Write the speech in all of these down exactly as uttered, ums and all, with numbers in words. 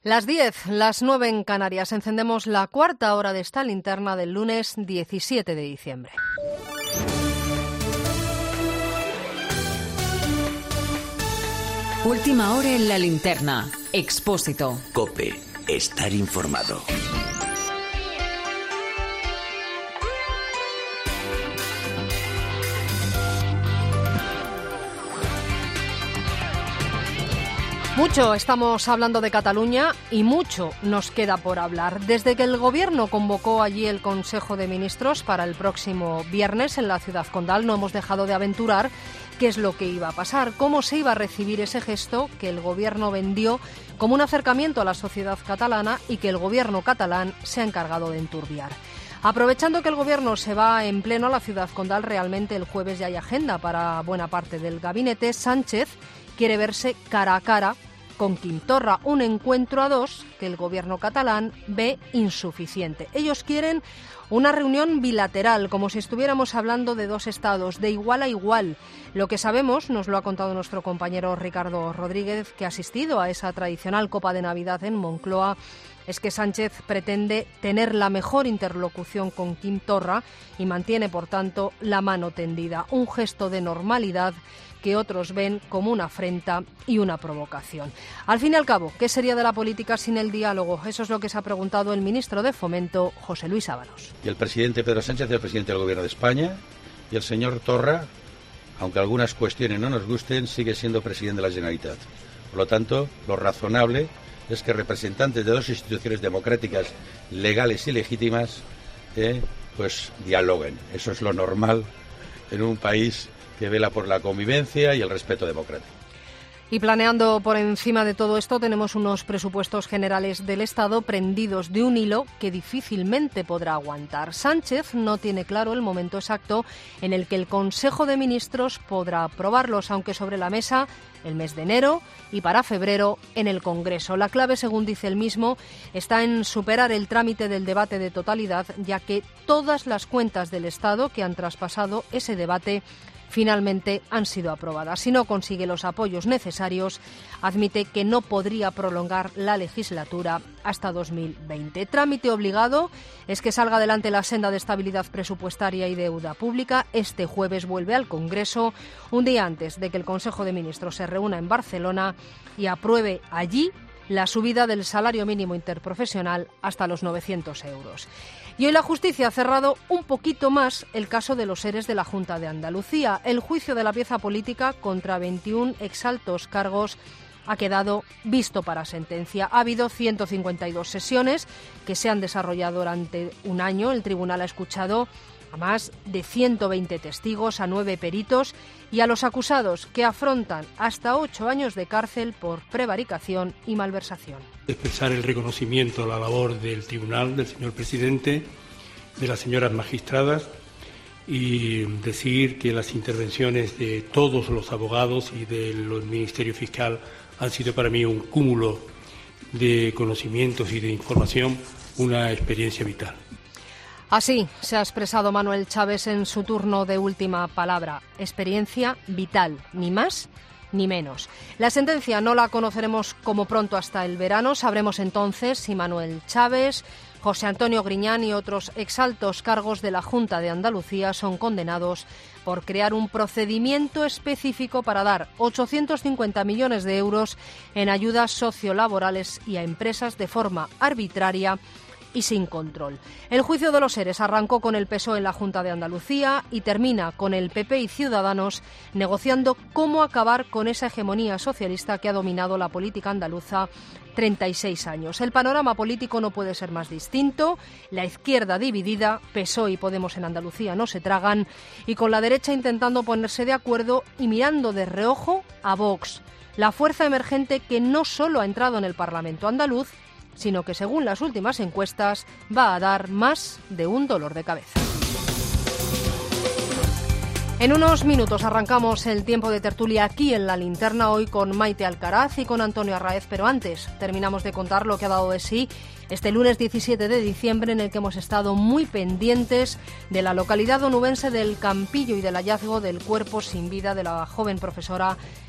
Las diez, las nueve en Canarias. Encendemos la cuarta hora de esta linterna del lunes diecisiete de diciembre. Última hora en la linterna. Expósito. COPE. Estar informado. Mucho estamos hablando de Cataluña y mucho nos queda por hablar. Desde que el Gobierno convocó allí el Consejo de Ministros para el próximo viernes en la ciudad condal, no hemos dejado de aventurar qué es lo que iba a pasar, cómo se iba a recibir ese gesto que el Gobierno vendió como un acercamiento a la sociedad catalana y que el Gobierno catalán se ha encargado de enturbiar. Aprovechando que el Gobierno se va en pleno a la ciudad condal, realmente el jueves ya hay agenda para buena parte del gabinete. Sánchez quiere verse cara a cara con Quim Torra, un encuentro a dos que el Gobierno catalán ve insuficiente. Ellos quieren una reunión bilateral, como si estuviéramos hablando de dos estados, de igual a igual. Lo que sabemos, nos lo ha contado nuestro compañero Ricardo Rodríguez, que ha asistido a esa tradicional Copa de Navidad en Moncloa, es que Sánchez pretende tener la mejor interlocución con Quim Torra y mantiene, por tanto, la mano tendida, un gesto de normalidad que otros ven como una afrenta y una provocación. Al fin y al cabo, ¿qué sería de la política sin el diálogo? Eso es lo que se ha preguntado el ministro de Fomento, José Luis Ábalos. Y el presidente Pedro Sánchez es el presidente del Gobierno de España, y el señor Torra, aunque algunas cuestiones no nos gusten, sigue siendo presidente de la Generalitat. Por lo tanto, lo razonable es que representantes de dos instituciones democráticas, legales y legítimas, eh, pues dialoguen. Eso es lo normal en un país que vela por la convivencia y el respeto democrático. Y planeando por encima de todo esto, tenemos unos presupuestos generales del Estado prendidos de un hilo que difícilmente podrá aguantar. Sánchez no tiene claro el momento exacto en el que el Consejo de Ministros podrá aprobarlos, aunque sobre la mesa el mes de enero y para febrero en el Congreso. La clave, según dice él mismo, está en superar el trámite del debate de totalidad, ya que todas las cuentas del Estado que han traspasado ese debate finalmente han sido aprobadas. Si no consigue los apoyos necesarios, admite que no podría prolongar la legislatura hasta dos mil veinte. Trámite obligado es que salga adelante la senda de estabilidad presupuestaria y deuda pública. Este jueves vuelve al Congreso, un día antes de que el Consejo de Ministros se reúna en Barcelona y apruebe allí la subida del salario mínimo interprofesional hasta los novecientos euros. Y hoy la justicia ha cerrado un poquito más el caso de los eres de la Junta de Andalucía. El juicio de la pieza política contra veintiún exaltos cargos ha quedado visto para sentencia. Ha habido ciento cincuenta y dos sesiones que se han desarrollado durante un año. El tribunal ha escuchado a más de ciento veinte testigos, a nueve peritos y a los acusados, que afrontan hasta ocho años de cárcel por prevaricación y malversación. Expresar el reconocimiento a la labor del tribunal, del señor presidente, de las señoras magistradas, y decir que las intervenciones de todos los abogados y del Ministerio Fiscal han sido para mí un cúmulo de conocimientos y de información, una experiencia vital. Así se ha expresado Manuel Chaves en su turno de última palabra. Experiencia vital, ni más ni menos. La sentencia no la conoceremos como pronto hasta el verano. Sabremos entonces si Manuel Chaves, José Antonio Griñán y otros exaltos cargos de la Junta de Andalucía son condenados por crear un procedimiento específico para dar ochocientos cincuenta millones de euros en ayudas sociolaborales y a empresas de forma arbitraria y sin control. El juicio de los eres arrancó con el P S O E en la Junta de Andalucía y termina con el P P y Ciudadanos negociando cómo acabar con esa hegemonía socialista que ha dominado la política andaluza treinta y seis años. El panorama político no puede ser más distinto. La izquierda dividida, P S O E y Podemos en Andalucía no se tragan, y con la derecha intentando ponerse de acuerdo y mirando de reojo a Vox, la fuerza emergente que no solo ha entrado en el Parlamento andaluz, sino que según las últimas encuestas va a dar más de un dolor de cabeza. En unos minutos arrancamos el tiempo de tertulia aquí en La Linterna, hoy con Maite Alcaraz y con Antonio Arraez, pero antes terminamos de contar lo que ha dado de sí este lunes diecisiete de diciembre, en el que hemos estado muy pendientes de la localidad onubense del Campillo y del hallazgo del cuerpo sin vida de la joven profesora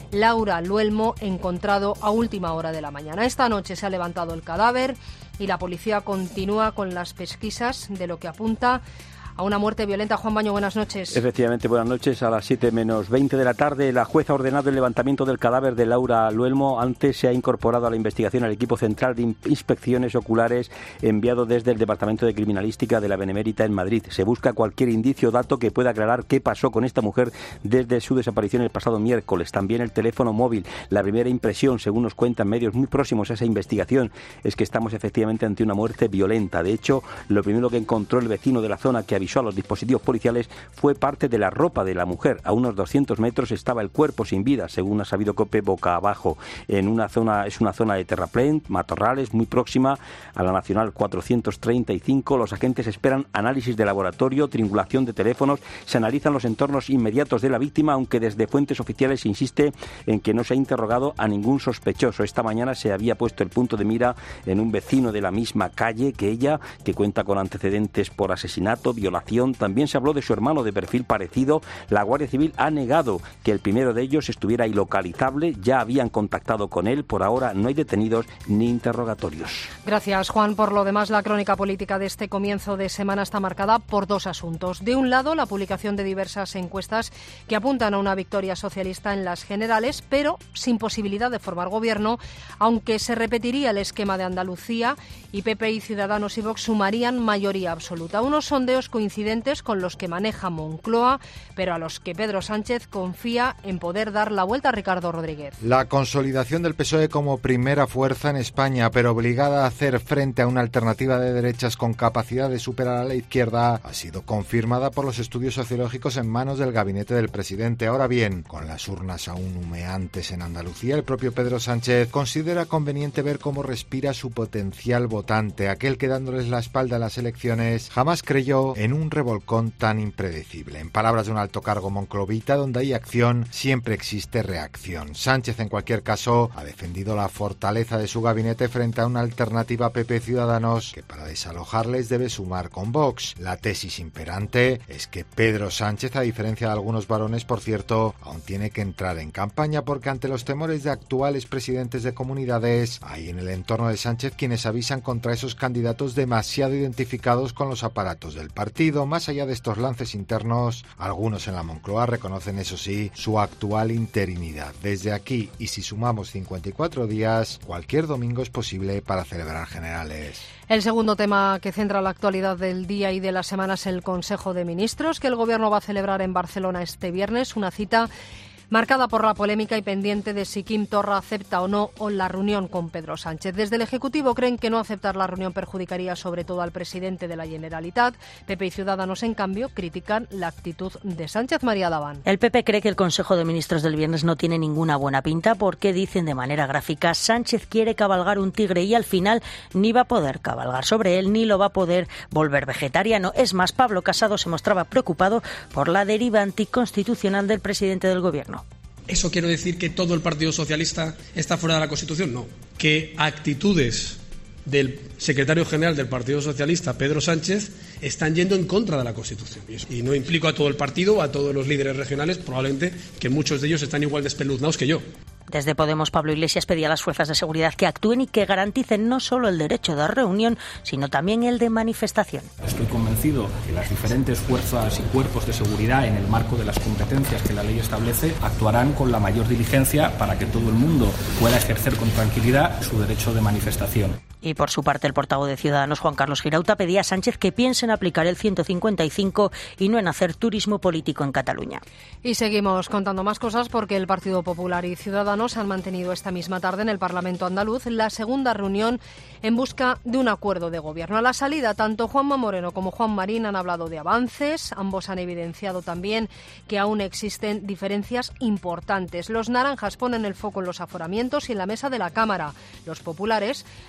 Laura Luelmo, encontrado a última hora de la mañana. Esta noche se ha levantado el cadáver y la policía continúa con las pesquisas de lo que apunta a una muerte violenta. Juan Baño, buenas noches. Efectivamente, buenas noches. A las siete menos veinte de la tarde, la jueza ha ordenado el levantamiento del cadáver de Laura Luelmo. Antes se ha incorporado a la investigación al equipo central de inspecciones oculares enviado desde el Departamento de Criminalística de la Benemérita en Madrid. Se busca cualquier indicio o dato que pueda aclarar qué pasó con esta mujer desde su desaparición el pasado miércoles. También el teléfono móvil. La primera impresión, según nos cuentan medios muy próximos a esa investigación, es que estamos efectivamente ante una muerte violenta. De hecho, lo primero que encontró el vecino de la zona que avisó a los dispositivos policiales fue parte de la ropa de la mujer. A unos doscientos metros estaba el cuerpo sin vida, según ha sabido COPE, boca abajo. En una zona, es una zona de terraplén, matorrales, muy próxima a la Nacional cuatrocientos treinta y cinco. Los agentes esperan análisis de laboratorio, triangulación de teléfonos, se analizan los entornos inmediatos de la víctima, aunque desde fuentes oficiales se insiste en que no se ha interrogado a ningún sospechoso. Esta mañana se había puesto el punto de mira en un vecino de la misma calle que ella, que cuenta con antecedentes por asesinato, violación. También se habló de su hermano de perfil parecido. La Guardia Civil ha negado que el primero de ellos estuviera ilocalizable. Ya habían contactado con él. Por ahora no hay detenidos ni interrogatorios. Gracias, Juan. Por lo demás, la crónica política de este comienzo de semana está marcada por dos asuntos. De un lado, la publicación de diversas encuestas que apuntan a una victoria socialista en las generales, pero sin posibilidad de formar gobierno, aunque se repetiría el esquema de Andalucía y P P y Ciudadanos y Vox sumarían mayoría absoluta. Unos sondeos coincidentes con los que maneja Moncloa, pero a los que Pedro Sánchez confía en poder dar la vuelta. Ricardo Rodríguez. La consolidación del P S O E como primera fuerza en España, pero obligada a hacer frente a una alternativa de derechas con capacidad de superar a la izquierda, ha sido confirmada por los estudios sociológicos en manos del gabinete del presidente. Ahora bien, con las urnas aún humeantes en Andalucía, el propio Pedro Sánchez considera conveniente ver cómo respira su potencial votante, aquel que, dándoles la espalda a las elecciones, jamás creyó en un revolcón tan impredecible. En palabras de un alto cargo monclovita, donde hay acción, siempre existe reacción. Sánchez, en cualquier caso, ha defendido la fortaleza de su gabinete frente a una alternativa P P Ciudadanos que para desalojarles debe sumar con Vox. La tesis imperante es que Pedro Sánchez, a diferencia de algunos varones, por cierto, aún tiene que entrar en campaña, porque ante los temores de actuales presidentes de comunidades, hay en el entorno de Sánchez quienes avisan contra esos candidatos demasiado identificados con los aparatos del partido. Más allá de estos lances internos, algunos en la Moncloa reconocen, eso sí, su actual interinidad. Desde aquí, y si sumamos cincuenta y cuatro días, cualquier domingo es posible para celebrar generales. El segundo tema que centra la actualidad del día y de la semana es el Consejo de Ministros, que el Gobierno va a celebrar en Barcelona este viernes, una cita marcada por la polémica y pendiente de si Quim Torra acepta o no la reunión con Pedro Sánchez. Desde el Ejecutivo creen que no aceptar la reunión perjudicaría sobre todo al presidente de la Generalitat. P P y Ciudadanos, en cambio, critican la actitud de Sánchez. María Daván. El P P cree que el Consejo de Ministros del viernes no tiene ninguna buena pinta porque, dicen de manera gráfica, Sánchez quiere cabalgar un tigre y al final ni va a poder cabalgar sobre él ni lo va a poder volver vegetariano. Es más, Pablo Casado se mostraba preocupado por la deriva anticonstitucional del presidente del Gobierno. ¿Eso quiere decir que todo el Partido Socialista está fuera de la Constitución? No. Que actitudes del secretario general del Partido Socialista, Pedro Sánchez, están yendo en contra de la Constitución. Y no implico a todo el partido o a todos los líderes regionales, probablemente que muchos de ellos están igual de espeluznados que yo. Desde Podemos, Pablo Iglesias pedía a las fuerzas de seguridad que actúen y que garanticen no solo el derecho de reunión, sino también el de manifestación. Estoy convencido que las diferentes fuerzas y cuerpos de seguridad, en el marco de las competencias que la ley establece, actuarán con la mayor diligencia para que todo el mundo pueda ejercer con tranquilidad su derecho de manifestación. Y por su parte, el portavoz de Ciudadanos, Juan Carlos Girauta, pedía a Sánchez que piense en aplicar el ciento cincuenta y cinco y no en hacer turismo político en Cataluña. Y seguimos contando más cosas porque el Partido Popular y Ciudadanos han mantenido esta misma tarde en el Parlamento andaluz la segunda reunión en busca de un acuerdo de gobierno. A la salida, tanto Juanma Moreno como Juan Marín han hablado de avances. Ambos han evidenciado también que aún existen diferencias importantes. Los naranjas ponen el foco en los aforamientos y en la mesa de la Cámara. Los populares dicen que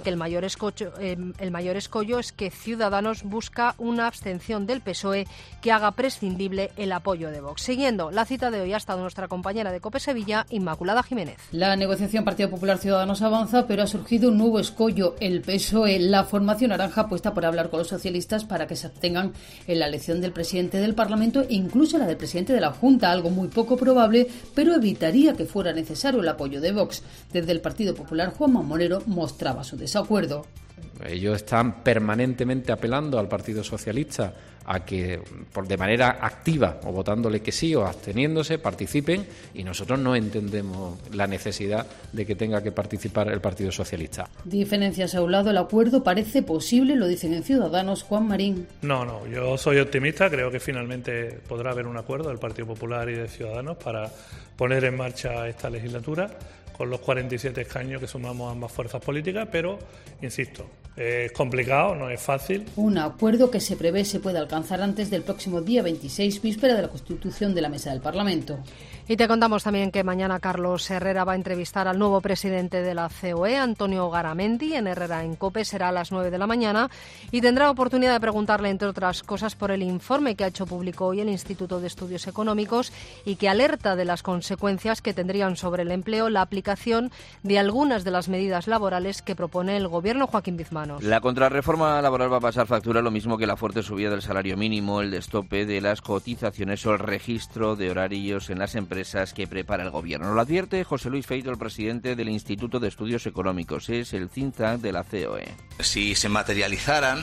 que el mayor, escollo, eh, el mayor escollo es que Ciudadanos busca una abstención del P S O E que haga prescindible el apoyo de Vox. Siguiendo la cita de hoy ha estado nuestra compañera de COPE Sevilla, Inmaculada Jiménez. La negociación Partido Popular Ciudadanos avanza, pero ha surgido un nuevo escollo, el P S O E. La formación naranja apuesta por hablar con los socialistas para que se abstengan en la elección del presidente del Parlamento e incluso la del presidente de la Junta, algo muy poco probable, pero evitaría que fuera necesario el apoyo de Vox. Desde el Partido Popular, Juanma Moreno mostraba su desacuerdo. Ellos están permanentemente apelando al Partido Socialista a que por de manera activa, o votándole que sí o absteniéndose, participen, y nosotros no entendemos la necesidad de que tenga que participar el Partido Socialista. Diferencias a un lado, el acuerdo parece posible, lo dicen en Ciudadanos. Juan Marín. No, no, yo soy optimista, creo que finalmente podrá haber un acuerdo del Partido Popular y de Ciudadanos para poner en marcha esta legislatura, con los cuarenta y siete escaños que sumamos ambas fuerzas políticas, pero, insisto, es complicado, no es fácil. Un acuerdo que se prevé se puede alcanzar antes del próximo día veintiséis, víspera de la constitución de la Mesa del Parlamento. Y te contamos también que mañana Carlos Herrera va a entrevistar al nuevo presidente de la C O E, Antonio Garamendi, en Herrera en COPE, será a las nueve de la mañana, y tendrá oportunidad de preguntarle, entre otras cosas, por el informe que ha hecho público hoy el Instituto de Estudios Económicos y que alerta de las consecuencias que tendrían sobre el empleo la aplicación de algunas de las medidas laborales que propone el Gobierno. Joaquín Bizmanos. La contrarreforma laboral va a pasar factura, lo mismo que la fuerte subida del salario mínimo, el destope de las cotizaciones o el registro de horarios en las empresas que prepara el Gobierno. Lo advierte José Luis Feito, el presidente del Instituto de Estudios Económicos. Es el think tank de la C O E. Si se materializaran,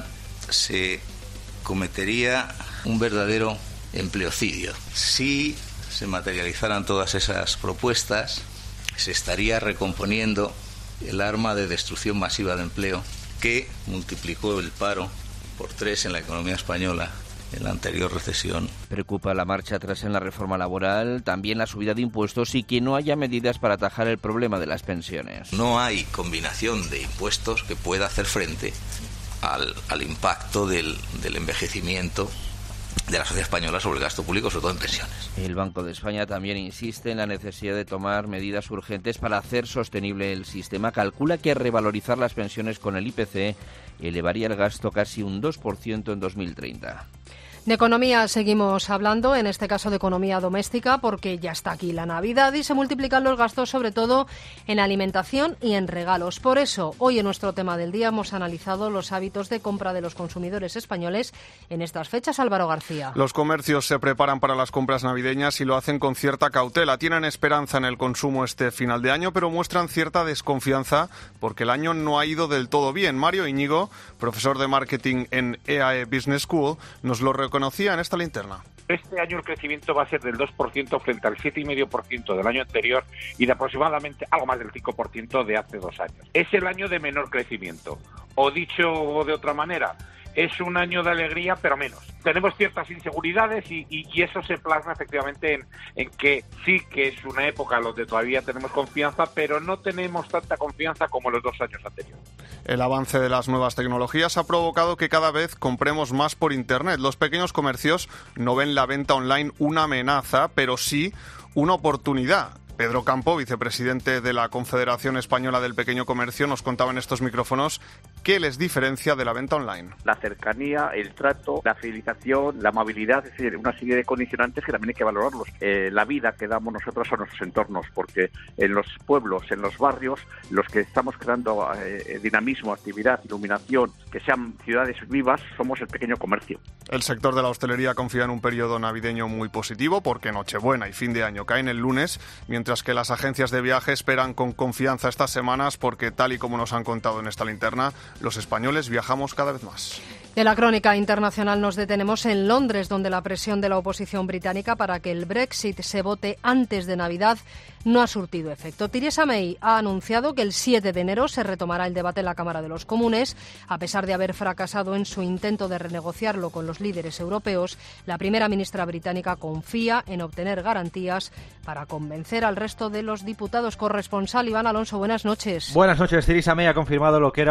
se cometería un verdadero empleocidio. Si se materializaran todas esas propuestas, se estaría recomponiendo el arma de destrucción masiva de empleo que multiplicó el paro por tres en la economía española en la anterior recesión. Preocupa la marcha atrás en la reforma laboral, también la subida de impuestos y que no haya medidas para atajar el problema de las pensiones. No hay combinación de impuestos que pueda hacer frente al, al impacto del, del envejecimiento de la sociedad española sobre el gasto público, sobre todo en pensiones. El Banco de España también insiste en la necesidad de tomar medidas urgentes para hacer sostenible el sistema. Calcula que revalorizar las pensiones con el I P C elevaría el gasto casi un dos por ciento en dos mil treinta. De economía seguimos hablando, en este caso de economía doméstica, porque ya está aquí la Navidad y se multiplican los gastos, sobre todo en alimentación y en regalos. Por eso, hoy en nuestro tema del día hemos analizado los hábitos de compra de los consumidores españoles en estas fechas. Álvaro García. Los comercios se preparan para las compras navideñas y lo hacen con cierta cautela. Tienen esperanza en el consumo este final de año, pero muestran cierta desconfianza porque el año no ha ido del todo bien. Mario Íñigo, profesor de marketing en E A E Business School, nos lo reconoce. Conocía en esta linterna. Este año el crecimiento va a ser del dos por ciento frente al siete coma cinco por ciento del año anterior y de aproximadamente algo más del cinco por ciento de hace dos años. Es el año de menor crecimiento. O dicho de otra manera, es un año de alegría, pero menos. Tenemos ciertas inseguridades y, y, y eso se plasma efectivamente en, en que sí que es una época donde todavía tenemos confianza, pero no tenemos tanta confianza como los dos años anteriores. El avance de las nuevas tecnologías ha provocado que cada vez compremos más por Internet. Los pequeños comercios no ven la venta online una amenaza, pero sí una oportunidad. Pedro Campo, vicepresidente de la Confederación Española del Pequeño Comercio, nos contaba en estos micrófonos qué les diferencia de la venta online. La cercanía, el trato, la fidelización, la amabilidad, es decir, una serie de condicionantes que también hay que valorarlos. Eh, la vida que damos nosotros a nuestros entornos, porque en los pueblos, en los barrios, los que estamos creando eh, dinamismo, actividad, iluminación, que sean ciudades vivas, somos el pequeño comercio. El sector de la hostelería confía en un periodo navideño muy positivo porque Nochebuena y fin de año caen el lunes, mientras que las agencias de viaje esperan con confianza estas semanas porque, tal y como nos han contado en esta linterna, los españoles viajamos cada vez más. De la crónica internacional nos detenemos en Londres, donde la presión de la oposición británica para que el Brexit se vote antes de Navidad no ha surtido efecto. Theresa May ha anunciado que el siete de enero se retomará el debate en la Cámara de los Comunes. A pesar de haber fracasado en su intento de renegociarlo con los líderes europeos, la primera ministra británica confía en obtener garantías para convencer al resto de los diputados. Corresponsal Iván Alonso, buenas noches. Buenas noches. Theresa May ha confirmado lo que era un secreto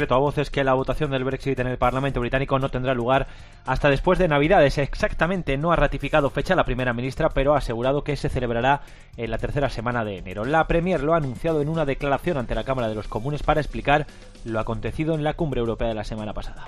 cierto a voces que la votación del Brexit en el Parlamento británico no tendrá lugar hasta después de Navidades. Exactamente no ha ratificado fecha la primera ministra, pero ha asegurado que se celebrará en la tercera semana de enero. La Premier lo ha anunciado en una declaración ante la Cámara de los Comunes para explicar lo acontecido en la cumbre europea de la semana pasada.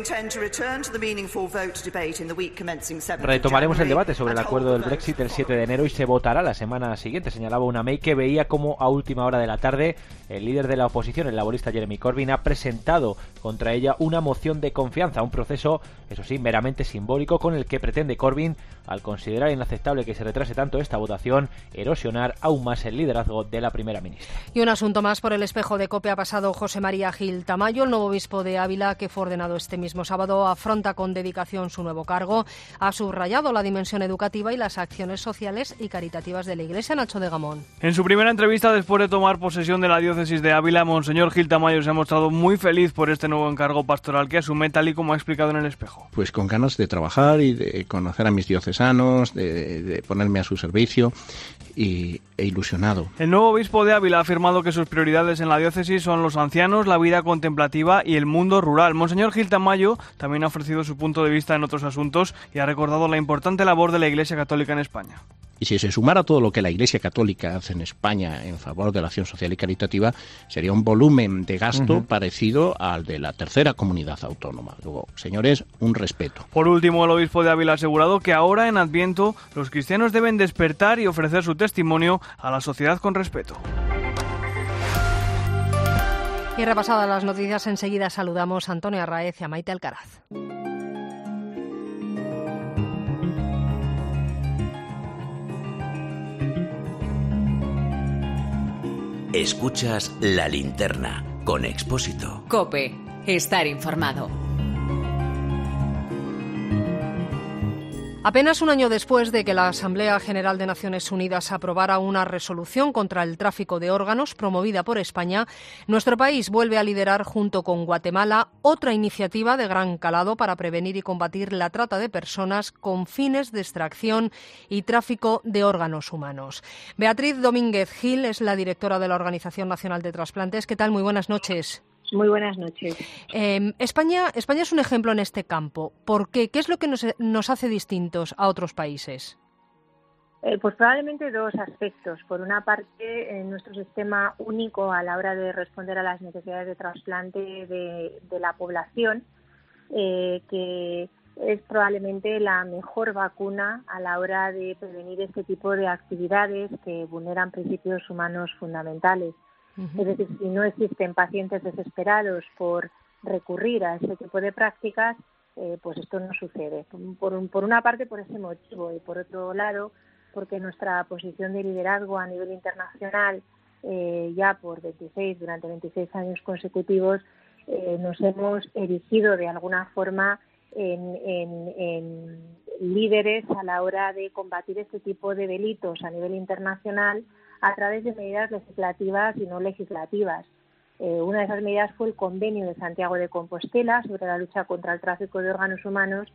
Retomaremos el debate sobre el acuerdo del Brexit el siete de enero y se votará la semana siguiente, señalaba una May que veía como a última hora de la tarde el líder de la oposición, el laborista Jeremy Corbyn, ha presentado contra ella una moción de confianza, un proceso, eso sí, meramente simbólico con el que pretende Corbyn, al considerar inaceptable que se retrase tanto esta votación, erosionar aún más el liderazgo de la primera ministra. Y un asunto más por el espejo de COPE ha pasado José María Gil Tamayo, el nuevo obispo de Ávila, que fue ordenado este mismo sábado, afronta con dedicación su nuevo cargo. Ha subrayado la dimensión educativa y las acciones sociales y caritativas de la Iglesia. Nacho de Gamón. En su primera entrevista después de tomar posesión de la diócesis de Ávila, Monseñor Gil Tamayo se ha mostrado muy feliz por este nuevo encargo pastoral que asume, tal y como ha explicado en el espejo. Pues con ganas de trabajar y de conocer a mis diocesanos, de, de ponerme a su servicio y, e ilusionado. El nuevo obispo de Ávila ha afirmado que sus prioridades en la diócesis son los ancianos, la vida contemplativa y el mundo rural. Monseñor Gil Tamayo también ha ofrecido su punto de vista en otros asuntos y ha recordado la importante labor de la Iglesia Católica en España. Y si se sumara todo lo que la Iglesia Católica hace en España en favor de la acción social y caritativa, sería un volumen de gasto uh-huh. parecido al de la tercera comunidad autónoma. Luego, señores, un respeto. Por último, el obispo de Ávila ha asegurado que ahora en Adviento los cristianos deben despertar y ofrecer su testimonio a la sociedad con respeto. Y repasadas las noticias, enseguida saludamos a Antonio Arraez y a Maite Alcaraz. Escuchas La Linterna con Expósito. COPE. Estar informado. Apenas un año después de que la Asamblea General de Naciones Unidas aprobara una resolución contra el tráfico de órganos promovida por España, nuestro país vuelve a liderar junto con Guatemala otra iniciativa de gran calado para prevenir y combatir la trata de personas con fines de extracción y tráfico de órganos humanos. Beatriz Domínguez Gil es la directora de la Organización Nacional de Trasplantes. ¿Qué tal? Muy buenas noches. Muy buenas noches. Eh, España, España es un ejemplo en este campo. ¿Por qué? ¿Qué es lo que nos, nos hace distintos a otros países? Eh, pues probablemente dos aspectos. Por una parte, en nuestro sistema único a la hora de responder a las necesidades de trasplante de, de la población, eh, que es probablemente la mejor vacuna a la hora de prevenir este tipo de actividades que vulneran principios humanos fundamentales. Uh-huh. Es decir, si no existen pacientes desesperados por recurrir a este tipo de prácticas, eh, pues esto no sucede. Por, un, por una parte, por ese motivo, y por otro lado, porque nuestra posición de liderazgo a nivel internacional, eh, ya por veintiséis, durante veintiséis años consecutivos, eh, nos hemos erigido de alguna forma en, en, en líderes a la hora de combatir este tipo de delitos a nivel internacional, a través de medidas legislativas y no legislativas. Eh, una de esas medidas fue el Convenio de Santiago de Compostela sobre la lucha contra el tráfico de órganos humanos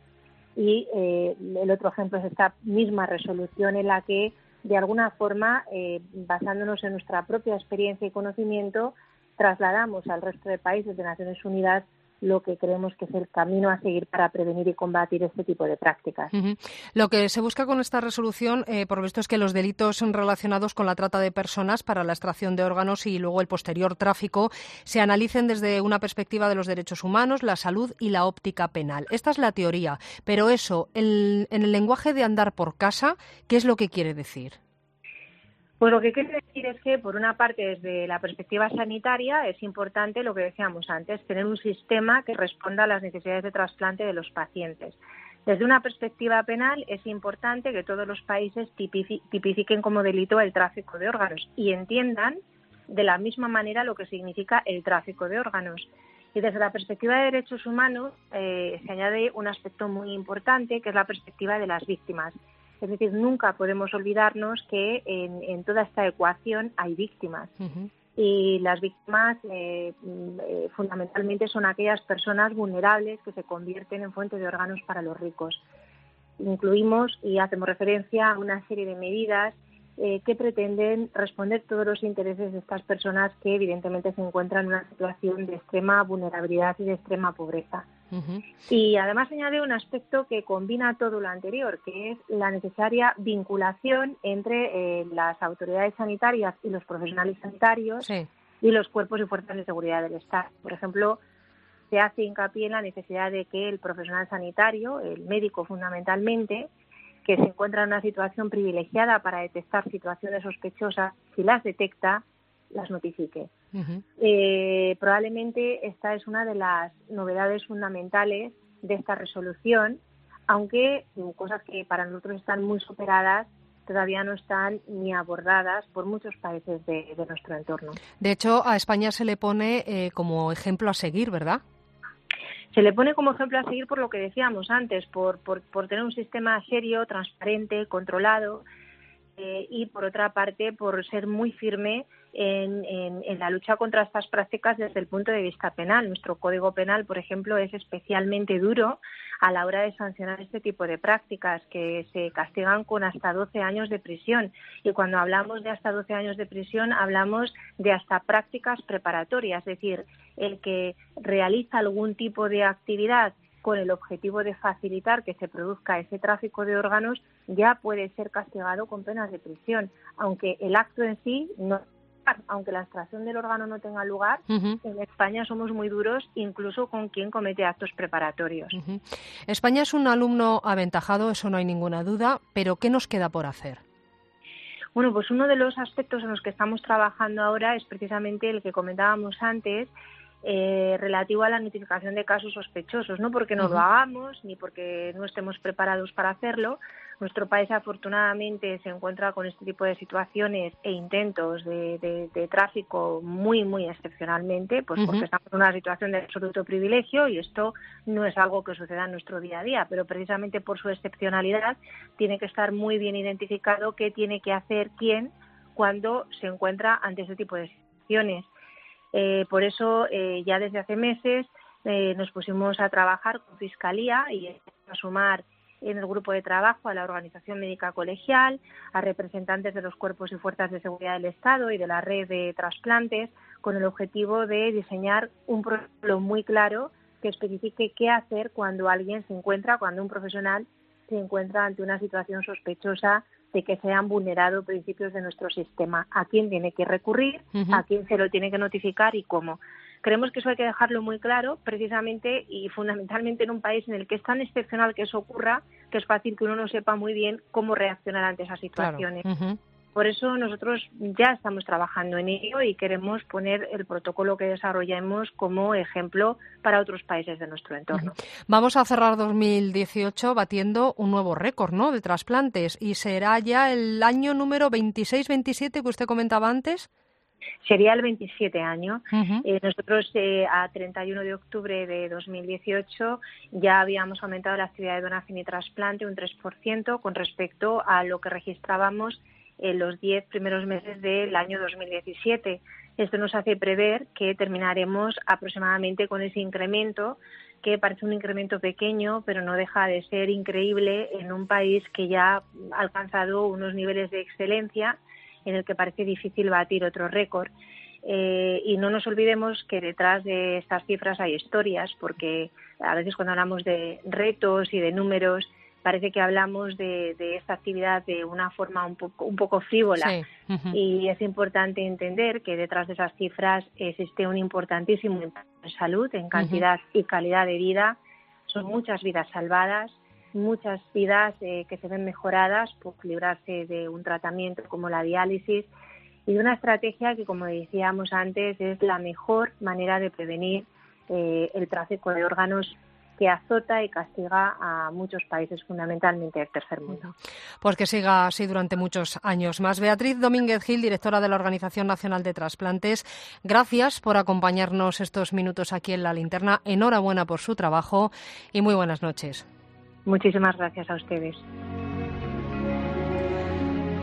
y eh, el otro ejemplo es esta misma resolución en la que, de alguna forma, eh, basándonos en nuestra propia experiencia y conocimiento, trasladamos al resto de países de Naciones Unidas lo que creemos que es el camino a seguir para prevenir y combatir este tipo de prácticas. Uh-huh. Lo que se busca con esta resolución, eh, por lo visto, es que los delitos relacionados con la trata de personas para la extracción de órganos y luego el posterior tráfico se analicen desde una perspectiva de los derechos humanos, la salud y la óptica penal. Esta es la teoría, pero eso, el, en el lenguaje de andar por casa, ¿qué es lo que quiere decir? Pues lo que quiere decir es que, por una parte, desde la perspectiva sanitaria, es importante, lo que decíamos antes, tener un sistema que responda a las necesidades de trasplante de los pacientes. Desde una perspectiva penal, es importante que todos los países tipifiquen como delito el tráfico de órganos y entiendan de la misma manera lo que significa el tráfico de órganos. Y desde la perspectiva de derechos humanos, eh, se añade un aspecto muy importante, que es la perspectiva de las víctimas. Es decir, nunca podemos olvidarnos que en, en toda esta ecuación hay víctimas. Uh-huh. Y las víctimas eh, eh, fundamentalmente son aquellas personas vulnerables que se convierten en fuente de órganos para los ricos. Incluimos y hacemos referencia a una serie de medidas eh, que pretenden responder todos los intereses de estas personas que evidentemente se encuentran en una situación de extrema vulnerabilidad y de extrema pobreza. Uh-huh. Y además añade un aspecto que combina todo lo anterior, que es la necesaria vinculación entre eh, las autoridades sanitarias y los profesionales sanitarios sí. y los cuerpos y fuerzas de seguridad del Estado. Por ejemplo, se hace hincapié en la necesidad de que el profesional sanitario, el médico fundamentalmente, que se encuentra en una situación privilegiada para detectar situaciones sospechosas, si las detecta, las notifique. Uh-huh. Eh, probablemente esta es una de las novedades fundamentales de esta resolución, aunque cosas que para nosotros están muy superadas todavía no están ni abordadas por muchos países de, de nuestro entorno. De hecho, a España se le pone eh, como ejemplo a seguir, ¿verdad? Se le pone como ejemplo a seguir por lo que decíamos antes, por, por, por tener un sistema serio, transparente, controlado, eh, y por otra parte por ser muy firme en, en, en la lucha contra estas prácticas desde el punto de vista penal. Nuestro Código Penal, por ejemplo, es especialmente duro a la hora de sancionar este tipo de prácticas, que se castigan con hasta doce años de prisión. Y cuando hablamos de hasta doce años de prisión, hablamos de hasta prácticas preparatorias, es decir, el que realiza algún tipo de actividad con el objetivo de facilitar que se produzca ese tráfico de órganos, ya puede ser castigado con penas de prisión, aunque el acto en sí no, aunque la extracción del órgano no tenga lugar. Uh-huh. En España somos muy duros, incluso con quien comete actos preparatorios. Uh-huh. España es un alumno aventajado, eso no hay ninguna duda, pero ¿qué nos queda por hacer? Bueno, pues uno de los aspectos en los que estamos trabajando ahora es precisamente el que comentábamos antes, Eh, relativo a la notificación de casos sospechosos, no porque no uh-huh. lo hagamos ni porque no estemos preparados para hacerlo. Nuestro país afortunadamente se encuentra con este tipo de situaciones e intentos de, de, de tráfico muy, muy excepcionalmente, pues uh-huh. porque estamos en una situación de absoluto privilegio y esto no es algo que suceda en nuestro día a día, pero precisamente por su excepcionalidad tiene que estar muy bien identificado qué tiene que hacer quién cuando se encuentra ante este tipo de situaciones. Eh, por eso, eh, ya desde hace meses eh, nos pusimos a trabajar con Fiscalía y a sumar en el grupo de trabajo a la Organización Médica Colegial, a representantes de los cuerpos y fuerzas de seguridad del Estado y de la red de trasplantes, con el objetivo de diseñar un protocolo muy claro que especifique qué hacer cuando alguien se encuentra, cuando un profesional se encuentra ante una situación sospechosa de que se han vulnerado principios de nuestro sistema, a quién tiene que recurrir, uh-huh. a quién se lo tiene que notificar y cómo. Creemos que eso hay que dejarlo muy claro, precisamente y fundamentalmente en un país en el que es tan excepcional que eso ocurra, que es fácil que uno no sepa muy bien cómo reaccionar ante esas situaciones. Claro. Uh-huh. Por eso nosotros ya estamos trabajando en ello y queremos poner el protocolo que desarrollemos como ejemplo para otros países de nuestro entorno. Vamos a cerrar dos mil dieciocho batiendo un nuevo récord, ¿no?, de trasplantes, y será ya el año número veintiséis veintisiete que usted comentaba antes. Sería el veintisiete año. Uh-huh. Eh, nosotros eh, a treinta y uno de octubre de dos mil dieciocho ya habíamos aumentado la actividad de donación y trasplante un tres por ciento con respecto a lo que registrábamos en los diez primeros meses del año dos mil diecisiete. Esto nos hace prever que terminaremos aproximadamente con ese incremento, que parece un incremento pequeño, pero no deja de ser increíble en un país que ya ha alcanzado unos niveles de excelencia en el que parece difícil batir otro récord. Eh, y no nos olvidemos que detrás de estas cifras hay historias, porque a veces cuando hablamos de retos y de números parece que hablamos de, de esta actividad de una forma un poco, un poco frívola. Sí. Uh-huh. Y es importante entender que detrás de esas cifras existe un importantísimo impacto en salud, en cantidad uh-huh. y calidad de vida. Son muchas vidas salvadas, muchas vidas eh, que se ven mejoradas por librarse de un tratamiento como la diálisis y de una estrategia que, como decíamos antes, es la mejor manera de prevenir eh, el tráfico de órganos que azota y castiga a muchos países, fundamentalmente del tercer mundo. Pues que siga así durante muchos años más. Beatriz Domínguez Gil, directora de la Organización Nacional de Trasplantes, gracias por acompañarnos estos minutos aquí en La Linterna. Enhorabuena por su trabajo y muy buenas noches. Muchísimas gracias a ustedes.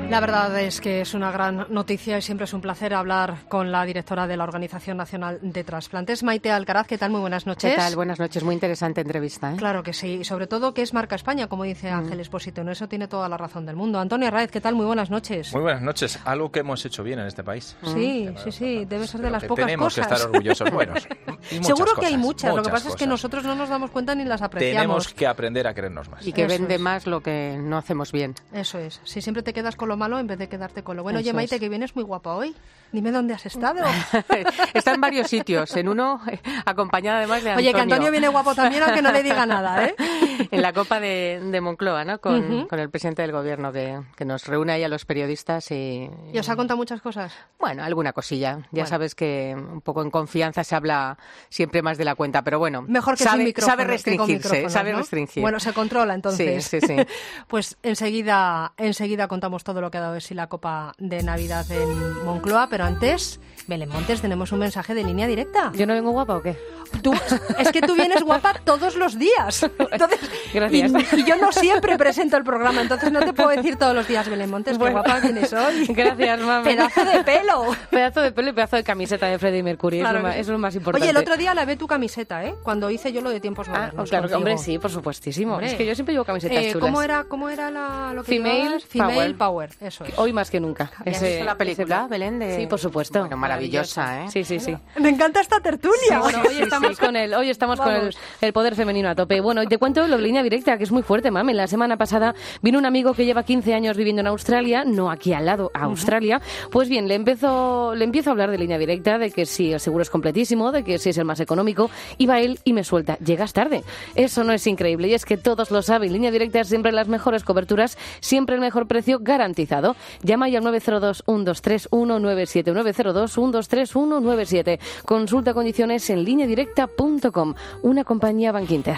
La verdad es que es una gran noticia y siempre es un placer hablar con la directora de la Organización Nacional de Trasplantes, Maite Alcaraz. ¿Qué tal? Muy buenas noches. ¿Qué tal? Buenas noches. Muy interesante entrevista, ¿eh? Claro que sí. Y sobre todo que es marca España, como dice mm. Ángel Expósito. En eso tiene toda la razón del mundo. Antonio Arraez, ¿qué tal? Muy buenas noches. Muy buenas noches. Algo que hemos hecho bien en este país. Sí, sí, sí. Debe ser de las pocas tenemos cosas. Tenemos que estar orgullosos. Bueno, seguro cosas, que hay muchas. Lo que pasa cosas. es que nosotros no nos damos cuenta ni las apreciamos. Tenemos que aprender a querernos más. Y que eso vende es. más lo que no hacemos bien. Eso es. Si siempre te quedas con lo malo en vez de quedarte con lo bueno. Eso Oye, Maite, es. que vienes muy guapa hoy. Dime dónde has estado. Está en varios sitios. En uno, acompañada además de Antonio. Oye, que Antonio viene guapo también, aunque no le diga nada, ¿eh? En la Copa de, de Moncloa, ¿no? Con, uh-huh. con el presidente del Gobierno, que, que nos reúne ahí a los periodistas y... ¿Y os ha contado muchas cosas? Bueno, alguna cosilla. Ya bueno. sabes que un poco en confianza se habla siempre más de la cuenta, pero bueno. Mejor que sabe, sin micrófono, sabe restringirse, sabe ¿no? restringir. Bueno, se controla entonces. Sí, sí, sí. Pues enseguida, enseguida contamos todo lo que ha dado de sí la Copa de Navidad en Moncloa, pero antes, Belén Montes, tenemos un mensaje de línea directa. ¿Yo no vengo guapa o qué? Tú, es que tú vienes guapa todos los días. Entonces, Gracias. Y, y yo no siempre presento el programa, entonces no te puedo decir todos los días, Belén Montes, bueno, qué guapa vienes hoy. Gracias, mamá. Pedazo de pelo. Pedazo de pelo y pedazo de camiseta de Freddie Mercury, Claro es, lo más, sí. es lo más importante. Oye, el otro día la ve tu camiseta, ¿eh? Cuando hice yo lo de tiempos Ah, modernos. claro, contigo. hombre, sí, por supuestísimo. Hombre. Es que yo siempre llevo camisetas Eh, chulas. ¿Cómo era, cómo era la, lo que Female llevabas? Female Power. Power, eso es. Hoy más que nunca. ¿Habías Ese- visto la película, ese- Belén? De... Sí, por supuesto. Bueno, maravillosa, ¿eh? Sí, sí, sí. Me encanta esta tertulia. Sí, bueno, hoy estamos con el, hoy estamos con el, el poder femenino a tope. Bueno, y te cuento lo de línea directa, que es muy fuerte, mami. La semana pasada vino un amigo que lleva quince años viviendo en Australia, no aquí al lado, a Australia. Pues bien, le empezó, le empiezo a hablar de línea directa, de que si el seguro es completísimo, de que si es el más económico. Y va él y me suelta, llegas tarde. Eso no es increíble, y es que todos lo saben. Línea directa es siempre las mejores coberturas, siempre el mejor precio garantizado. Llama ya al nueve cero dos, uno dos tres, uno nueve siete, nueve cero dos, uno dos tres, uno nueve siete. Consulta condiciones en línea directa punto com, una compañía Bankinter.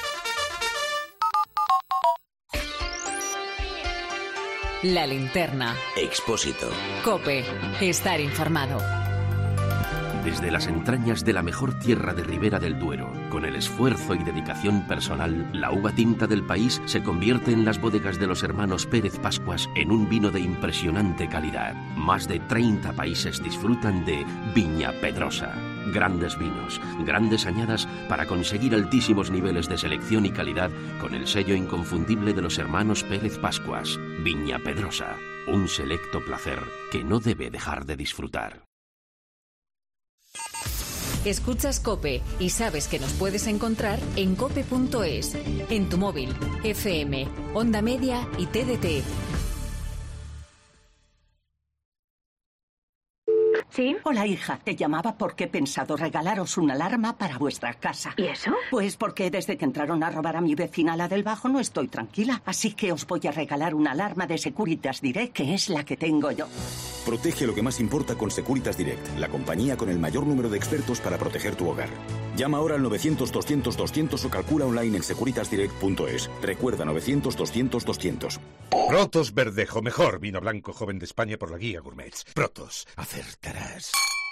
La linterna. Expósito. COPE. Estar informado. Desde las entrañas de la mejor tierra de Ribera del Duero, con el esfuerzo y dedicación personal, la uva tinta del país se convierte en las bodegas de los hermanos Pérez Pascuas en un vino de impresionante calidad. Más de treinta países disfrutan de Viña Pedrosa. Grandes vinos, grandes añadas para conseguir altísimos niveles de selección y calidad con el sello inconfundible de los hermanos Pérez Pascuas. Viña Pedrosa, un selecto placer que no debe dejar de disfrutar. Escuchas COPE y sabes que nos puedes encontrar en cope punto es, en tu móvil, F M, Onda Media y T D T. ¿Sí? Hola, hija. Te llamaba porque he pensado regalaros una alarma para vuestra casa. ¿Y eso? Pues porque desde que entraron a robar a mi vecina, la del Bajo, no estoy tranquila. Así que os voy a regalar una alarma de Securitas Direct, que es la que tengo yo. Protege lo que más importa con Securitas Direct, la compañía con el mayor número de expertos para proteger tu hogar. Llama ahora al novecientos, doscientos, doscientos o calcula online en securitas direct punto es. Recuerda novecientos, doscientos, doscientos. Protos Verdejo, mejor vino blanco joven de España por la guía Gourmets. Protos, acertarás.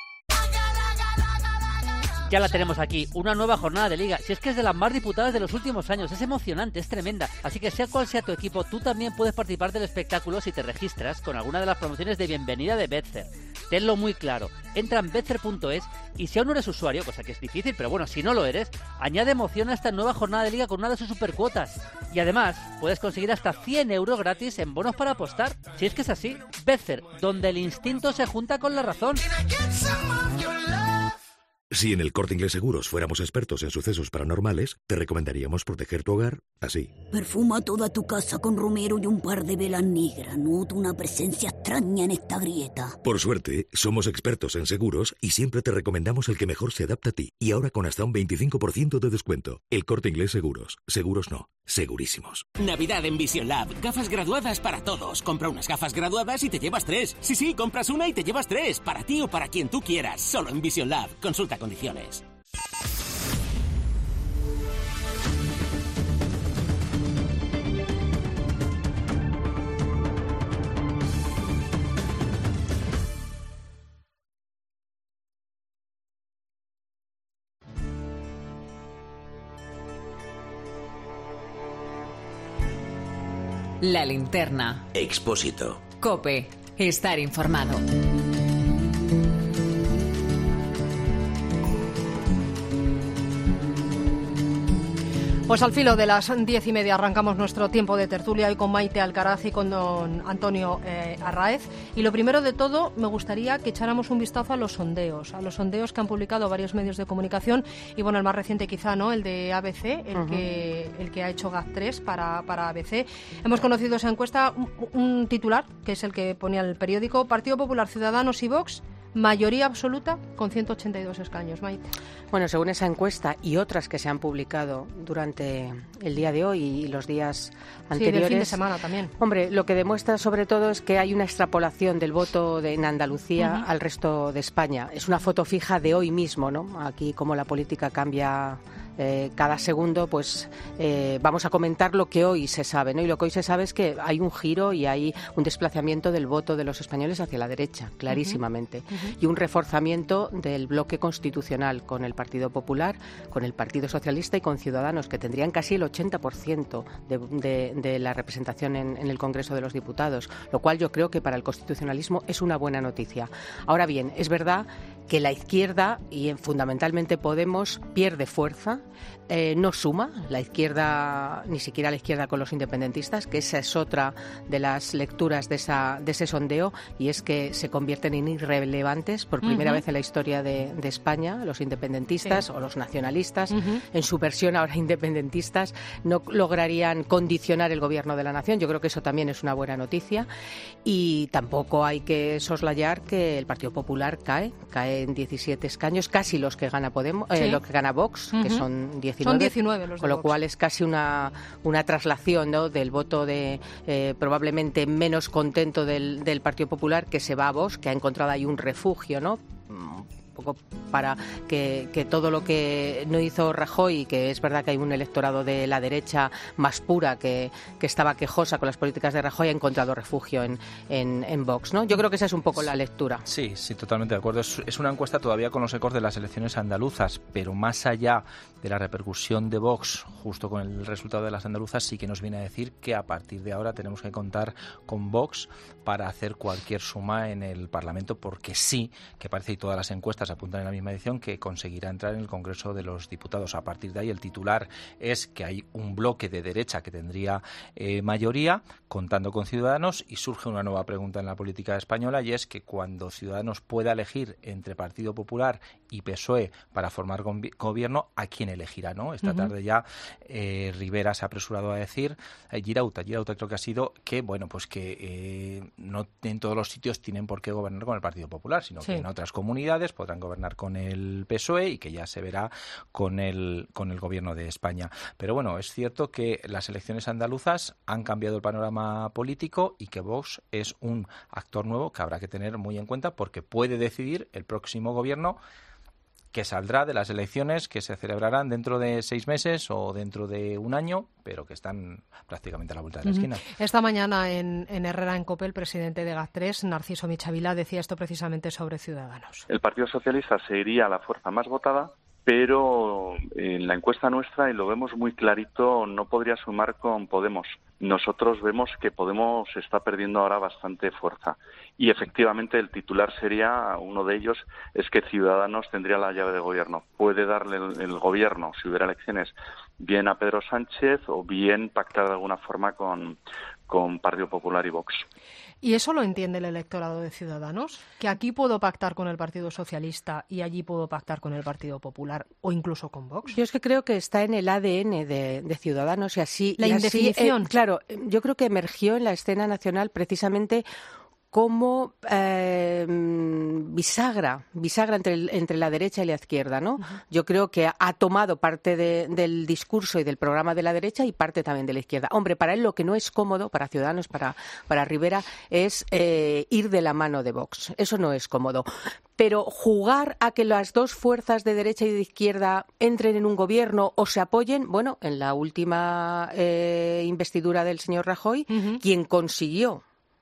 Ya la tenemos aquí, una nueva jornada de Liga. Si es que es de las más disputadas de los últimos años, es emocionante, es tremenda. Así que sea cual sea tu equipo, tú también puedes participar del espectáculo si te registras con alguna de las promociones de bienvenida de Betfair. Tenlo muy claro, entra en betfair punto es y si aún no eres usuario, cosa que es difícil, pero bueno, si no lo eres, añade emoción a esta nueva jornada de Liga con una de sus supercuotas. Y además, puedes conseguir hasta cien euros gratis en bonos para apostar. Si es que es así, Betfair, donde el instinto se junta con la razón. Si en el Corte Inglés Seguros fuéramos expertos en sucesos paranormales, te recomendaríamos proteger tu hogar así. Perfuma toda tu casa con romero y un par de velas negras. Noto una presencia extraña en esta grieta. Por suerte, somos expertos en seguros y siempre te recomendamos el que mejor se adapta a ti. Y ahora con hasta un veinticinco por ciento de descuento. El Corte Inglés Seguros. Seguros no. Segurísimos. Navidad en Vision Lab. Gafas graduadas para todos. Compra unas gafas graduadas y te llevas tres. Sí, sí, compras una y te llevas tres. Para ti o para quien tú quieras. Solo en Vision Lab. Consulta condiciones. La linterna. Expósito. COPE. Estar informado. Pues al filo de las diez y media arrancamos nuestro tiempo de tertulia hoy con Maite Alcaraz y con don Antonio eh, Arráez. Y lo primero de todo, me gustaría que echáramos un vistazo a los sondeos, a los sondeos que han publicado varios medios de comunicación. Y bueno, el más reciente quizá, ¿no?, el de A B C, el, uh-huh. que, el que ha hecho G A C tres para, para A B C. Hemos conocido esa encuesta, un, un titular, que es el que ponía el periódico: Partido Popular, Ciudadanos y Vox, mayoría absoluta con ciento ochenta y dos escaños. Maite. Bueno, según esa encuesta y otras que se han publicado durante el día de hoy y los días anteriores... Sí, del fin de semana también. Hombre, lo que demuestra sobre todo es que hay una extrapolación del voto de, en Andalucía uh-huh. al resto de España. Es una foto fija de hoy mismo, ¿no? Aquí, como la política cambia... Eh, cada segundo, pues eh, vamos a comentar lo que hoy se sabe, ¿no? Y lo que hoy se sabe es que hay un giro y hay un desplazamiento del voto de los españoles hacia la derecha, clarísimamente, uh-huh. Uh-huh. y un reforzamiento del bloque constitucional con el Partido Popular, con el Partido Socialista y con Ciudadanos, que tendrían casi el ochenta por ciento de, de, de la representación en, en el Congreso de los Diputados, lo cual yo creo que para el constitucionalismo es una buena noticia. Ahora bien, es verdad que la izquierda, y fundamentalmente Podemos, pierde fuerza, eh, no suma la izquierda, ni siquiera la izquierda con los independentistas, que esa es otra de las lecturas de, esa, de ese sondeo, y es que se convierten en irrelevantes por primera uh-huh. vez en la historia de, de España, los independentistas sí. o los nacionalistas, uh-huh. en su versión ahora independentistas, no lograrían condicionar el gobierno de la nación. Yo creo que eso también es una buena noticia, y tampoco hay que soslayar que el Partido Popular cae, cae en diecisiete escaños, casi los que gana Podemos, eh, sí. los que gana Vox, uh-huh. que son diecinueve, son diecinueve los de con lo Vox. Cual es casi una, una traslación, ¿no?, del voto de eh, probablemente menos contento del, del Partido Popular, que se va a Vox, que ha encontrado ahí un refugio, ¿no?, un poco para que, que todo lo que no hizo Rajoy, que es verdad que hay un electorado de la derecha más pura que, que estaba quejosa con las políticas de Rajoy, ha encontrado refugio en, en, en Vox, ¿no? Yo creo que esa es un poco la lectura. Sí, sí, totalmente de acuerdo. Es, es una encuesta todavía con los ecos de las elecciones andaluzas, pero más allá de la repercusión de Vox, justo con el resultado de las andaluzas, sí que nos viene a decir que a partir de ahora tenemos que contar con Vox para hacer cualquier suma en el Parlamento, porque sí, que parece, y todas las encuestas apuntan en la misma edición, que conseguirá entrar en el Congreso de los Diputados. A partir de ahí, el titular es que hay un bloque de derecha que tendría eh, mayoría, contando con Ciudadanos, y surge una nueva pregunta en la política española, y es que cuando Ciudadanos pueda elegir entre Partido Popular y P S O E para formar go- gobierno, ¿a quién elegirá, no? Esta uh-huh. tarde ya eh, Rivera se ha apresurado a decir, eh, Girauta, Girauta creo que ha sido que, bueno, pues que eh, no en todos los sitios tienen por qué gobernar con el Partido Popular, sino sí. que en otras comunidades podrán gobernar con el P S O E y que ya se verá con el, con el gobierno de España. Pero bueno, es cierto que las elecciones andaluzas han cambiado el panorama político y que Vox es un actor nuevo que habrá que tener muy en cuenta, porque puede decidir el próximo gobierno que saldrá de las elecciones que se celebrarán dentro de seis meses o dentro de un año, pero que están prácticamente a la vuelta de la esquina. Esta mañana en, en Herrera en COPE, el presidente de G A C tres, Narciso Michavila, decía esto precisamente sobre Ciudadanos. El Partido Socialista sería la fuerza más votada, pero en la encuesta nuestra, y lo vemos muy clarito, no podría sumar con Podemos. Nosotros vemos que Podemos está perdiendo ahora bastante fuerza. Y efectivamente el titular sería, uno de ellos, es que Ciudadanos tendría la llave de gobierno. Puede darle el, el gobierno, si hubiera elecciones, bien a Pedro Sánchez o bien pactar de alguna forma con, con Partido Popular y Vox. ¿Y eso lo entiende el electorado de Ciudadanos? ¿Que aquí puedo pactar con el Partido Socialista y allí puedo pactar con el Partido Popular o incluso con Vox? Yo es que creo que está en el A D N de, de Ciudadanos y así... La y indefinición. Así, eh, claro, yo creo que emergió en la escena nacional precisamente como eh, bisagra, bisagra entre, el, entre la derecha y la izquierda, ¿no? Uh-huh. Yo creo que ha, ha tomado parte de, del discurso y del programa de la derecha y parte también de la izquierda. Hombre, para él lo que no es cómodo, para Ciudadanos, para, para Rivera, es eh, ir de la mano de Vox. Eso no es cómodo. Pero jugar a que las dos fuerzas de derecha y de izquierda entren en un gobierno o se apoyen, bueno, en la última eh, investidura del señor Rajoy, uh-huh. quien consiguió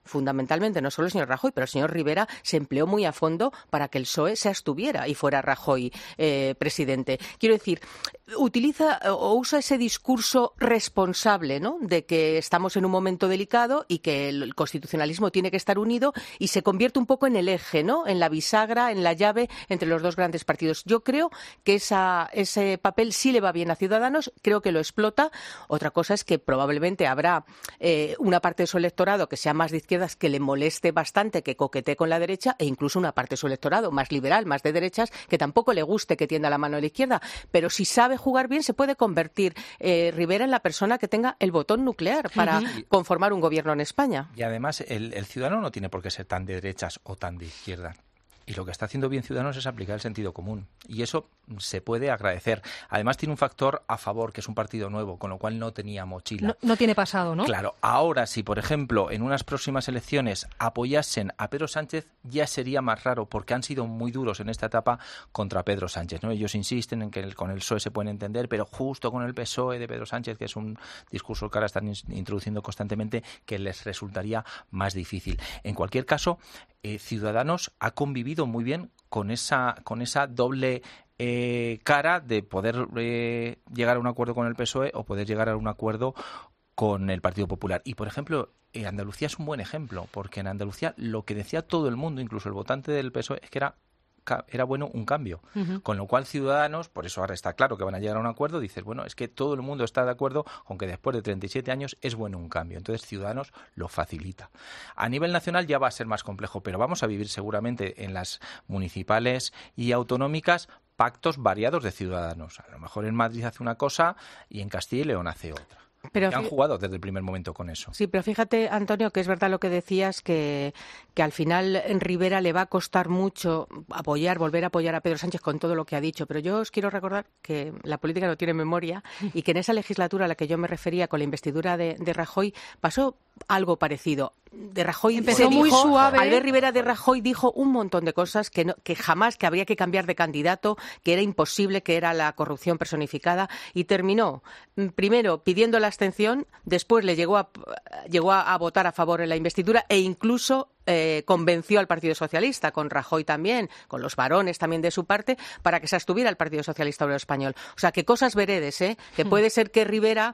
fundamentalmente, no solo el señor Rajoy, pero el señor Rivera se empleó muy a fondo para que el P S O E se abstuviera y fuera Rajoy eh, presidente. Quiero decir, utiliza o usa ese discurso responsable, ¿no?, de que estamos en un momento delicado y que el constitucionalismo tiene que estar unido, y se convierte un poco en el eje, ¿no?, en la bisagra, en la llave entre los dos grandes partidos. Yo creo que esa, ese papel sí le va bien a Ciudadanos, creo que lo explota. Otra cosa es que probablemente habrá eh, una parte de su electorado que sea más de izquierdas, que le moleste bastante, que coquetee con la derecha, e incluso una parte de su electorado más liberal, más de derechas, que tampoco le guste que tienda la mano a la izquierda. Pero si sabe jugar bien, se puede convertir eh, Rivera en la persona que tenga el botón nuclear para uh-huh. conformar un gobierno en España. Y además, el, el ciudadano no tiene por qué ser tan de derechas o tan de izquierda. Y lo que está haciendo bien Ciudadanos es aplicar el sentido común. Y eso se puede agradecer. Además, tiene un factor a favor, que es un partido nuevo, con lo cual no tenía mochila. No, no tiene pasado, ¿no? Claro. Ahora, si, por ejemplo, en unas próximas elecciones apoyasen a Pedro Sánchez, ya sería más raro, porque han sido muy duros en esta etapa contra Pedro Sánchez, ¿no? Ellos insisten en que el, con el P S O E se pueden entender, pero justo con el P S O E de Pedro Sánchez, que es un discurso que ahora están introduciendo constantemente, que les resultaría más difícil. En cualquier caso, eh, Ciudadanos ha convivido muy bien con esa con esa doble eh, cara de poder eh, llegar a un acuerdo con el P S O E o poder llegar a un acuerdo con el Partido Popular. Y, por ejemplo, eh, Andalucía es un buen ejemplo, porque en Andalucía lo que decía todo el mundo, incluso el votante del P S O E, es que era era bueno un cambio, uh-huh. con lo cual Ciudadanos, por eso ahora está claro que van a llegar a un acuerdo, dices, bueno, es que todo el mundo está de acuerdo con que después de treinta y siete años es bueno un cambio, entonces Ciudadanos lo facilita. A nivel nacional ya va a ser más complejo, pero vamos a vivir seguramente en las municipales y autonómicas pactos variados de Ciudadanos. A lo mejor en Madrid hace una cosa y en Castilla y León hace otra. Pero han jugado desde el primer momento con eso. Sí, pero fíjate, Antonio, que es verdad lo que decías, que, que al final en Rivera le va a costar mucho apoyar, volver a apoyar a Pedro Sánchez con todo lo que ha dicho. Pero yo os quiero recordar que la política no tiene memoria y que en esa legislatura a la que yo me refería con la investidura de, de Rajoy pasó algo parecido. De Rajoy empezó muy dijo, suave. Albert Rivera de Rajoy dijo un montón de cosas que, no, que jamás, que habría que cambiar de candidato, que era imposible, que era la corrupción personificada, y terminó primero pidiendo la abstención, después le llegó a, llegó a, a votar a favor en la investidura e incluso eh, convenció al Partido Socialista, con Rajoy también, con los varones también de su parte, para que se abstuviera el Partido Socialista Obrero Español. O sea, que cosas veredes, ¿eh? Que puede ser que Rivera,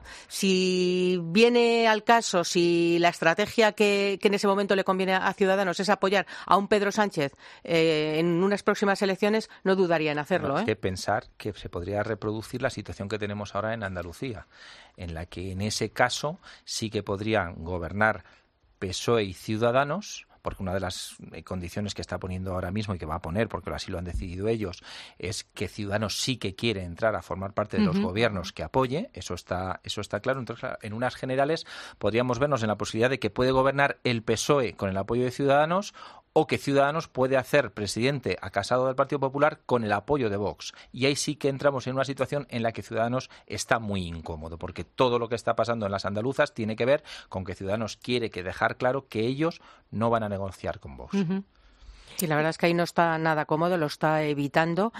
si viene al caso, si la estrategia que, que en ese momento le conviene a Ciudadanos es apoyar a un Pedro Sánchez eh, en unas próximas elecciones, no dudaría en hacerlo. No, ¿eh? Es que pensar que se podría reproducir la situación que tenemos ahora en Andalucía, en la que en ese caso sí que podrían gobernar P S O E y Ciudadanos, porque una de las condiciones que está poniendo ahora mismo y que va a poner, porque así lo han decidido ellos, es que Ciudadanos sí que quiere entrar a formar parte de los uh-huh. gobiernos que apoye, eso está eso está claro. Entonces, claro, en unas generales podríamos vernos en la posibilidad de que puede gobernar el P S O E con el apoyo de Ciudadanos, o que Ciudadanos puede hacer presidente a Casado del Partido Popular con el apoyo de Vox. Y ahí sí que entramos en una situación en la que Ciudadanos está muy incómodo, porque todo lo que está pasando en las andaluzas tiene que ver con que Ciudadanos quiere que dejar claro que ellos no van a negociar con Vox. Uh-huh. Sí, la verdad es que ahí no está nada cómodo, lo está evitando.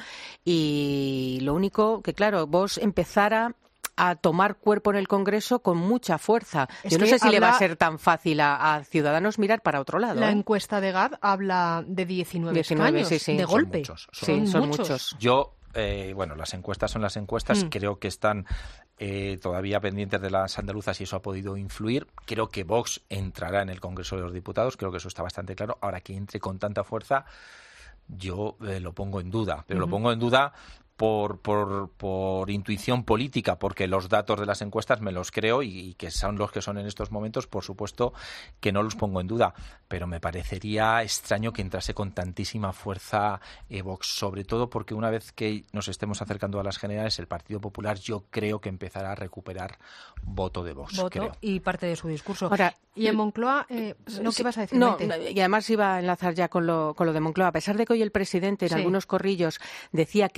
Y lo único que, claro, Vox empezara a tomar cuerpo en el Congreso con mucha fuerza. Es Yo no sé si le va a ser tan fácil a, a Ciudadanos mirar para otro lado. La ¿eh? encuesta de G A D habla de diecinueve, diecinueve escaños, sí, sí. de Son golpe. Muchos, son, sí, son muchos. muchos. Yo, eh, bueno, las encuestas son las encuestas. Mm. Creo que están eh, todavía pendientes de las andaluzas y eso ha podido influir. Creo que Vox entrará en el Congreso de los Diputados. Creo que eso está bastante claro. Ahora, que entre con tanta fuerza, yo eh, lo pongo en duda. Pero uh-huh. lo pongo en duda Por, por, por intuición política, porque los datos de las encuestas me los creo y, y que son los que son en estos momentos, por supuesto que no los pongo en duda, pero me parecería extraño que entrase con tantísima fuerza eh, Vox, sobre todo porque una vez que nos estemos acercando a las generales, el Partido Popular yo creo que empezará a recuperar voto de Vox. Voto creo. Y parte de su discurso. Ahora, y en Moncloa, eh, ¿no sí, qué vas a decir? No, Maite? y además iba a enlazar ya con lo, con lo de Moncloa. A pesar de que hoy el presidente en sí. algunos corrillos decía que el factor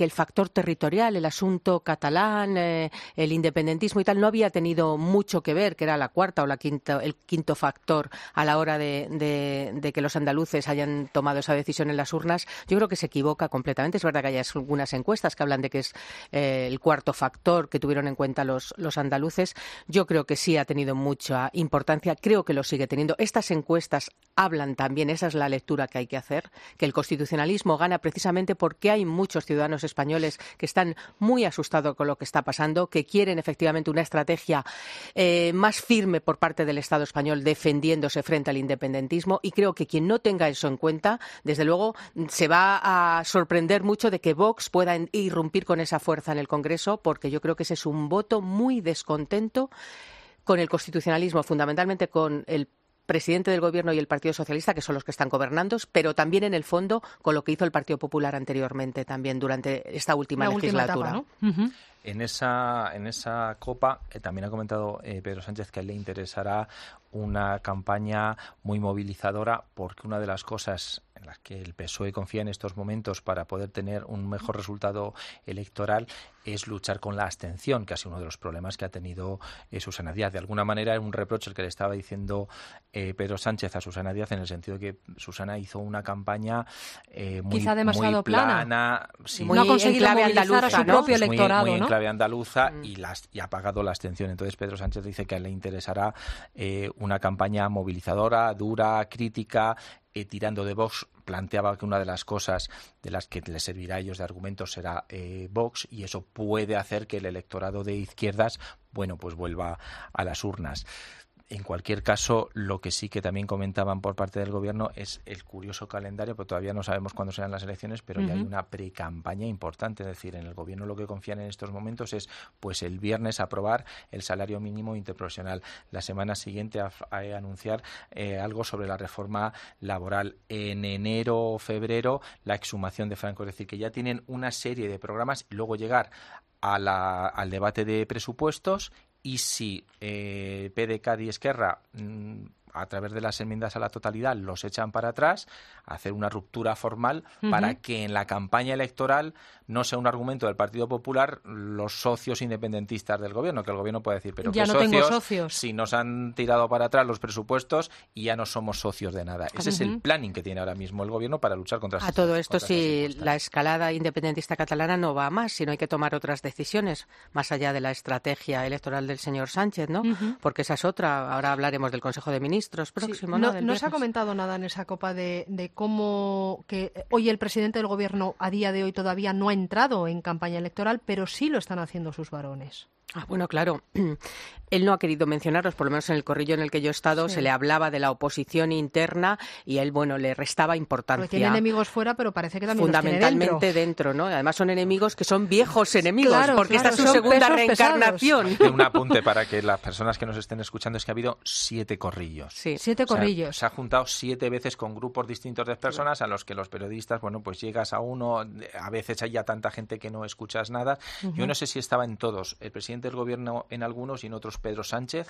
territorial, el asunto catalán, eh, el independentismo y tal, no había tenido mucho que ver, que era la cuarta o la quinta, el quinto factor a la hora de, de, de que los andaluces hayan tomado esa decisión en las urnas. Yo creo que se equivoca completamente. Es verdad que hay algunas encuestas que hablan de que es eh, el cuarto factor que tuvieron en cuenta los, los andaluces. Yo creo que sí ha tenido mucha importancia, creo que lo sigue teniendo. Estas encuestas hablan también, esa es la lectura que hay que hacer, que el constitucionalismo gana precisamente porque hay muchos ciudadanos españoles que están muy asustados con lo que está pasando, que quieren efectivamente una estrategia eh, más firme por parte del Estado español defendiéndose frente al independentismo, y creo que quien no tenga eso en cuenta, desde luego, se va a sorprender mucho de que Vox pueda irrumpir con esa fuerza en el Congreso, porque yo creo que ese es un voto muy descontento con el constitucionalismo, fundamentalmente con el presidente del Gobierno y el Partido Socialista, que son los que están gobernando, pero también en el fondo con lo que hizo el Partido Popular anteriormente, también durante esta última La legislatura. Última etapa, ¿no? Uh-huh. En esa, en esa copa eh, también ha comentado eh, Pedro Sánchez que le interesará una campaña muy movilizadora, porque una de las cosas en las que el P S O E confía en estos momentos para poder tener un mejor resultado electoral es luchar con la abstención, que ha sido uno de los problemas que ha tenido eh, Susana Díaz. De alguna manera era un reproche el que le estaba diciendo eh, Pedro Sánchez a Susana Díaz, en el sentido de que Susana hizo una campaña eh, muy, quizá demasiado muy plana, plana. Sí, muy no ha conseguido movilizar andaluza, a su ¿no? propio electorado, muy, muy ¿no? en clave andaluza mm. y, las, y ha pagado la abstención. Entonces Pedro Sánchez dice que le interesará eh, una campaña movilizadora, dura, crítica, eh, tirando de Vox. Planteaba que una de las cosas de las que les servirá a ellos de argumento será eh, Vox, y eso puede hacer que el electorado de izquierdas, bueno, pues vuelva a las urnas. En cualquier caso, lo que sí que también comentaban por parte del Gobierno es el curioso calendario, porque todavía no sabemos cuándo serán las elecciones, pero uh-huh. ya hay una precampaña importante. Es decir, en el Gobierno lo que confían en estos momentos es, pues el viernes, aprobar el salario mínimo interprofesional. La semana siguiente a, a anunciar eh, algo sobre la reforma laboral. En enero o febrero, la exhumación de Franco. Es decir, que ya tienen una serie de programas, y luego llegar a la, al debate de presupuestos. Y si eh, P D C A D y Esquerra, mmm, a través de las enmiendas a la totalidad, los echan para atrás, hacer una ruptura formal uh-huh. para que en la campaña electoral no sea un argumento del Partido Popular los socios independentistas del Gobierno, que el Gobierno puede decir, pero ya ¿qué no socios, tengo socios? Si nos han tirado para atrás los presupuestos y ya no somos socios de nada. Ese uh-huh. es el planning que tiene ahora mismo el Gobierno para luchar contra A todo esto, si la escalada independentista catalana no va a más, sino hay que tomar otras decisiones, más allá de la estrategia electoral del señor Sánchez, ¿no? Uh-huh. Porque esa es otra. Ahora hablaremos del Consejo de Ministros próximo, sí, ¿no? No, no se ha comentado nada en esa copa de, de cómo que hoy el presidente del Gobierno a día de hoy todavía no ha entrado en campaña electoral, pero sí lo están haciendo sus varones. Ah, bueno, claro. Él no ha querido mencionarlos, por lo menos en el corrillo en el que yo he estado, sí. se le hablaba de la oposición interna y él, bueno, le restaba importancia. Porque tiene enemigos fuera, pero parece que también fundamentalmente los tiene dentro. dentro, ¿no? Además son enemigos que son viejos enemigos, claro, porque claro, esta es su segunda reencarnación. pesados. Un apunte para que las personas que nos estén escuchando es que ha habido siete corrillos. Sí. Siete corrillos. O sea, se ha juntado siete veces con grupos distintos de personas a los que los periodistas, bueno, pues llegas a uno, a veces hay ya tanta gente que no escuchas nada. Uh-huh. Yo no sé si estaba en todos. El presidente del Gobierno en algunos y en otros Pedro Sánchez,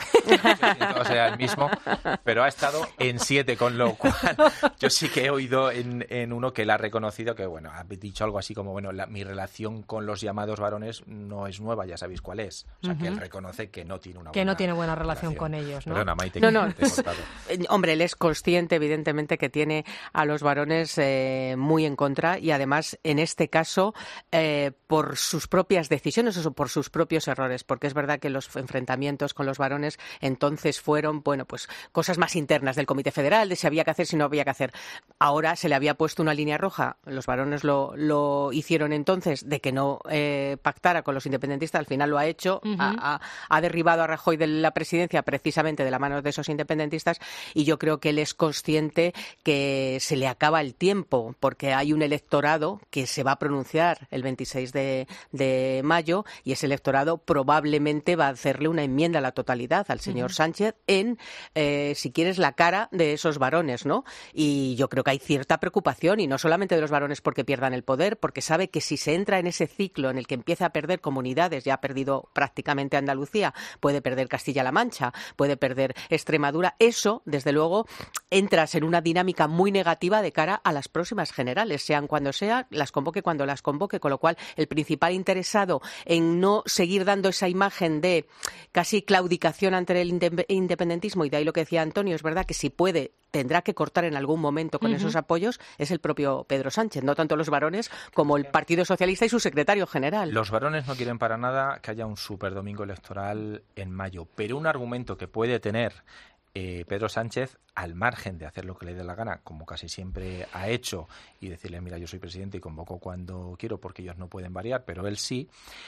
o sea, el mismo, pero ha estado en siete, con lo cual yo sí que he oído en, en uno que él ha reconocido que, bueno, ha dicho algo así como, bueno, la, mi relación con los llamados varones no es nueva, ya sabéis cuál es. O sea, uh-huh. que él reconoce que no tiene una que buena no tiene buena relación, relación. con ellos, ¿no? Perdona, Maite, no, no. te he cortado. Hombre, él es consciente, evidentemente, que tiene a los varones eh, muy en contra y, además, en este caso, eh, por sus propias decisiones o por sus propios errores, porque es verdad que los enfrentamientos con los varones entonces fueron, bueno, pues cosas más internas del Comité Federal, de si había que hacer, si no había que hacer. Ahora se le había puesto una línea roja, los varones lo, lo hicieron entonces, de que no eh, pactara con los independentistas, al final lo ha hecho, uh-huh. ha, ha, ha derribado a Rajoy de la presidencia precisamente de la mano de esos independentistas, y yo creo que él es consciente que se le acaba el tiempo, porque hay un electorado que se va a pronunciar el veintiséis de mayo, y ese electorado probablemente probablemente va a hacerle una enmienda a la totalidad al señor uh-huh. Sánchez en, eh, si quieres, la cara de esos varones, ¿no? Y yo creo que hay cierta preocupación, y no solamente de los varones porque pierdan el poder, porque sabe que si se entra en ese ciclo en el que empieza a perder comunidades, ya ha perdido prácticamente Andalucía, puede perder Castilla-La Mancha, puede perder Extremadura, eso, desde luego, entras en una dinámica muy negativa de cara a las próximas generales, sean cuando sean, las convoque cuando las convoque, con lo cual el principal interesado en no seguir dando esa imagen de casi claudicación ante el independentismo, y de ahí lo que decía Antonio, es verdad que si puede tendrá que cortar en algún momento con uh-huh. esos apoyos, es el propio Pedro Sánchez, no tanto los varones como el Partido Socialista y su secretario general. Los varones no quieren para nada que haya un superdomingo electoral en mayo, pero un argumento que puede tener eh, Pedro Sánchez, al margen de hacer lo que le dé la gana, como casi siempre ha hecho, y decirle, mira, yo soy presidente y convoco cuando quiero porque ellos no pueden variar, pero él sí,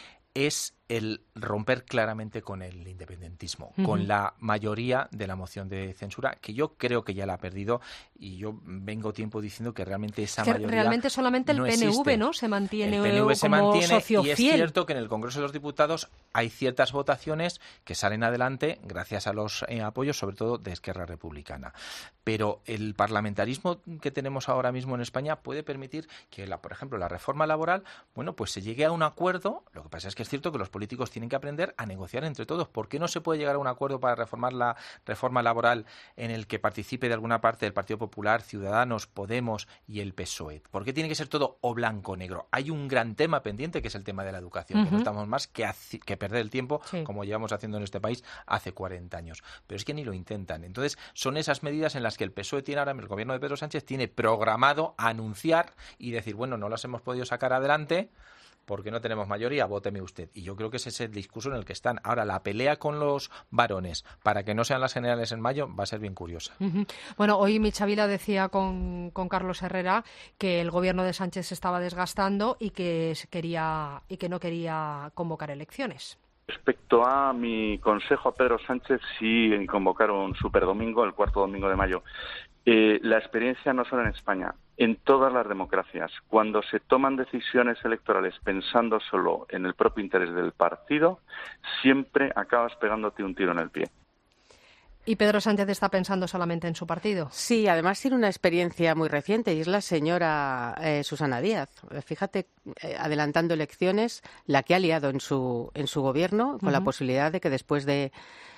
es el romper claramente con el independentismo, uh-huh. con la mayoría de la moción de censura, que yo creo que ya la ha perdido, y yo vengo tiempo diciendo que realmente esa que mayoría realmente solamente el no P N V, existe. ¿no? Se mantiene, el P N V se como mantiene socio y es fiel. Cierto que en el Congreso de los Diputados hay ciertas votaciones que salen adelante gracias a los eh, apoyos, sobre todo de Esquerra Republicana. Pero el parlamentarismo que tenemos ahora mismo en España puede permitir que, la, por ejemplo, la reforma laboral, bueno, pues se llegue a un acuerdo. Lo que pasa es que es cierto que los políticos tienen que aprender a negociar entre todos. ¿Por qué no se puede llegar a un acuerdo para reformar la reforma laboral en el que participe de alguna parte el Partido Popular, Ciudadanos, Podemos y el P S O E? ¿Por qué tiene que ser todo o blanco o negro? Hay un gran tema pendiente, que es el tema de la educación, uh-huh. que no estamos más que, haci- que perder el tiempo, sí. como llevamos haciendo en este país hace cuarenta años. Pero es que ni lo intentan. Entonces, son esas medidas en las que el P S O E tiene ahora, el gobierno de Pedro Sánchez tiene programado anunciar y decir, bueno, no las hemos podido sacar adelante porque no tenemos mayoría, vóteme usted. Y yo creo que ese es el discurso en el que están. Ahora, la pelea con los varones para que no sean las generales en mayo va a ser bien curiosa. Uh-huh. Bueno, hoy Michavila decía con, con Carlos Herrera que el gobierno de Sánchez se estaba desgastando y que, se quería, y que no quería convocar elecciones. Respecto a mi consejo a Pedro Sánchez, sí convocar un superdomingo, el cuarto domingo de mayo. Eh, la experiencia no solo en España, en todas las democracias, cuando se toman decisiones electorales pensando solo en el propio interés del partido, siempre acabas pegándote un tiro en el pie. ¿Y Pedro Sánchez está pensando solamente en su partido? Sí, además tiene una experiencia muy reciente y es la señora eh, Susana Díaz. Fíjate, eh, adelantando elecciones, la que ha liado en su, en su gobierno, con uh-huh. la posibilidad de que después de...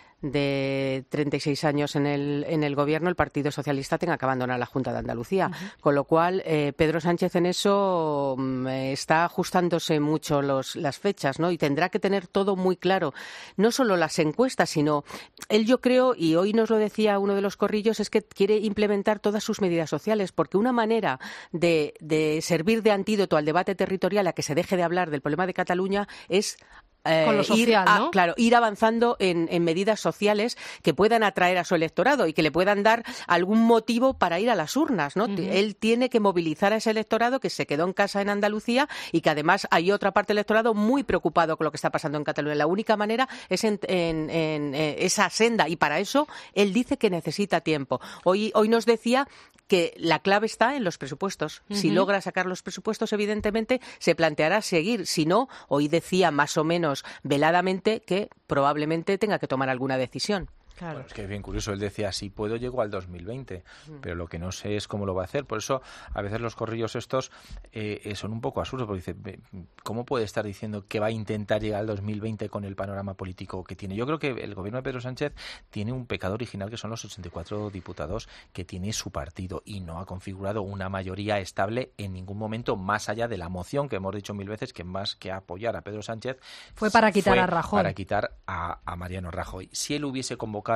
de treinta y seis años en el, en el gobierno, el Partido Socialista tenga que abandonar la Junta de Andalucía. Uh-huh. Con lo cual, eh, Pedro Sánchez en eso um, está ajustándose mucho los, las fechas, ¿no? Y tendrá que tener todo muy claro. No solo las encuestas, sino él, yo creo, y hoy nos lo decía uno de los corrillos, es que quiere implementar todas sus medidas sociales, porque una manera de, de servir de antídoto al debate territorial, a que se deje de hablar del problema de Cataluña, es Eh, Con lo social, ir a, ¿no? Claro, ir avanzando en, en medidas sociales que puedan atraer a su electorado y que le puedan dar algún motivo para ir a las urnas, ¿no? Uh-huh. Él tiene que movilizar a ese electorado que se quedó en casa en Andalucía y que además hay otra parte del electorado muy preocupado con lo que está pasando en Cataluña. La única manera es en, en, en, en esa senda, y para eso él dice que necesita tiempo. Hoy, hoy nos decía que la clave está en los presupuestos. Uh-huh. Si logra sacar los presupuestos, evidentemente se planteará seguir. Si no, hoy decía más o menos veladamente que probablemente tenga que tomar alguna decisión. Claro. Bueno, es que es bien curioso, él decía, si puedo llego al dos mil veinte, mm. pero lo que no sé es cómo lo va a hacer. Por eso a veces los corrillos estos eh, son un poco absurdos, porque dice, ¿cómo puede estar diciendo que va a intentar llegar al dos mil veinte con el panorama político que tiene? Yo creo que el gobierno de Pedro Sánchez tiene un pecado original, que son los ochenta y cuatro diputados que tiene su partido, y no ha configurado una mayoría estable en ningún momento, más allá de la moción que hemos dicho mil veces, que más que apoyar a Pedro Sánchez fue para quitar fue a Rajoy. Para quitar a, a Mariano Rajoy. Si él hubiese convocado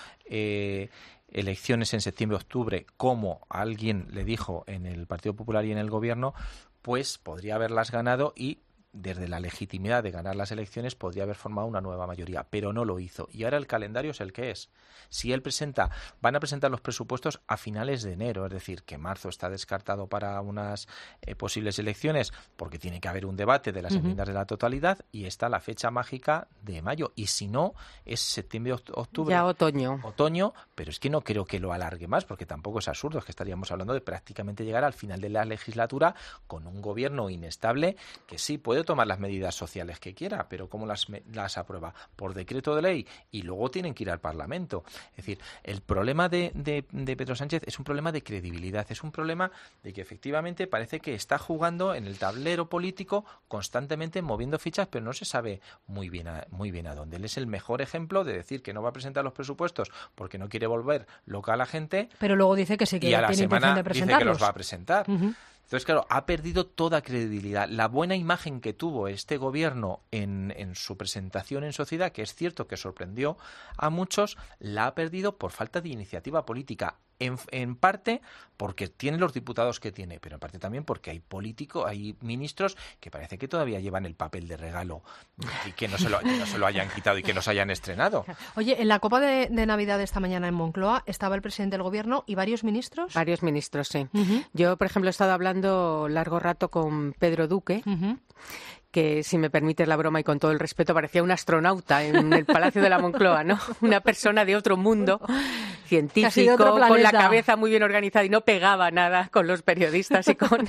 Eh, elecciones en septiembre-octubre, como alguien le dijo en el Partido Popular y en el Gobierno, pues podría haberlas ganado y desde la legitimidad de ganar las elecciones podría haber formado una nueva mayoría, pero no lo hizo. Y ahora el calendario es el que es. Si él presenta, van a presentar los presupuestos a finales de enero, es decir, que marzo está descartado para unas eh, posibles elecciones, porque tiene que haber un debate de las uh-huh. enmiendas de la totalidad, y está la fecha mágica de mayo. Y si no, es septiembre-octubre. Ya otoño. Otoño, pero es que no creo que lo alargue más, porque tampoco es absurdo, es que estaríamos hablando de prácticamente llegar al final de la legislatura con un gobierno inestable que sí puede tomar las medidas sociales que quiera, pero ¿cómo las, las aprueba? Por decreto de ley y luego tienen que ir al Parlamento. Es decir, el problema de, de, de Pedro Sánchez es un problema de credibilidad, es un problema de que efectivamente parece que está jugando en el tablero político constantemente moviendo fichas, pero no se sabe muy bien a, muy bien a dónde. Él es el mejor ejemplo de decir que no va a presentar los presupuestos porque no quiere volver loca a la gente. Pero luego dice que sí que y a la tiene semana intención de presentarlos. Dice que los va a presentar. Uh-huh. Entonces, claro, ha perdido toda credibilidad. La buena imagen que tuvo este gobierno en, en su presentación en sociedad, que es cierto que sorprendió a muchos, la ha perdido por falta de iniciativa política. En, en parte porque tiene los diputados que tiene, pero en parte también porque hay políticos, hay ministros que parece que todavía llevan el papel de regalo y que no se lo, que no se lo hayan quitado y que no se hayan estrenado. Oye, en la Copa de, de Navidad esta mañana en Moncloa estaba el presidente del Gobierno y varios ministros. Varios ministros, sí. Uh-huh. Yo, por ejemplo, he estado hablando largo rato con Pedro Duque, uh-huh. que, si me permites la broma y con todo el respeto, parecía un astronauta en el Palacio de la Moncloa, ¿no? Una persona de otro mundo, científico, con la cabeza muy bien organizada y no pegaba nada con los periodistas y con,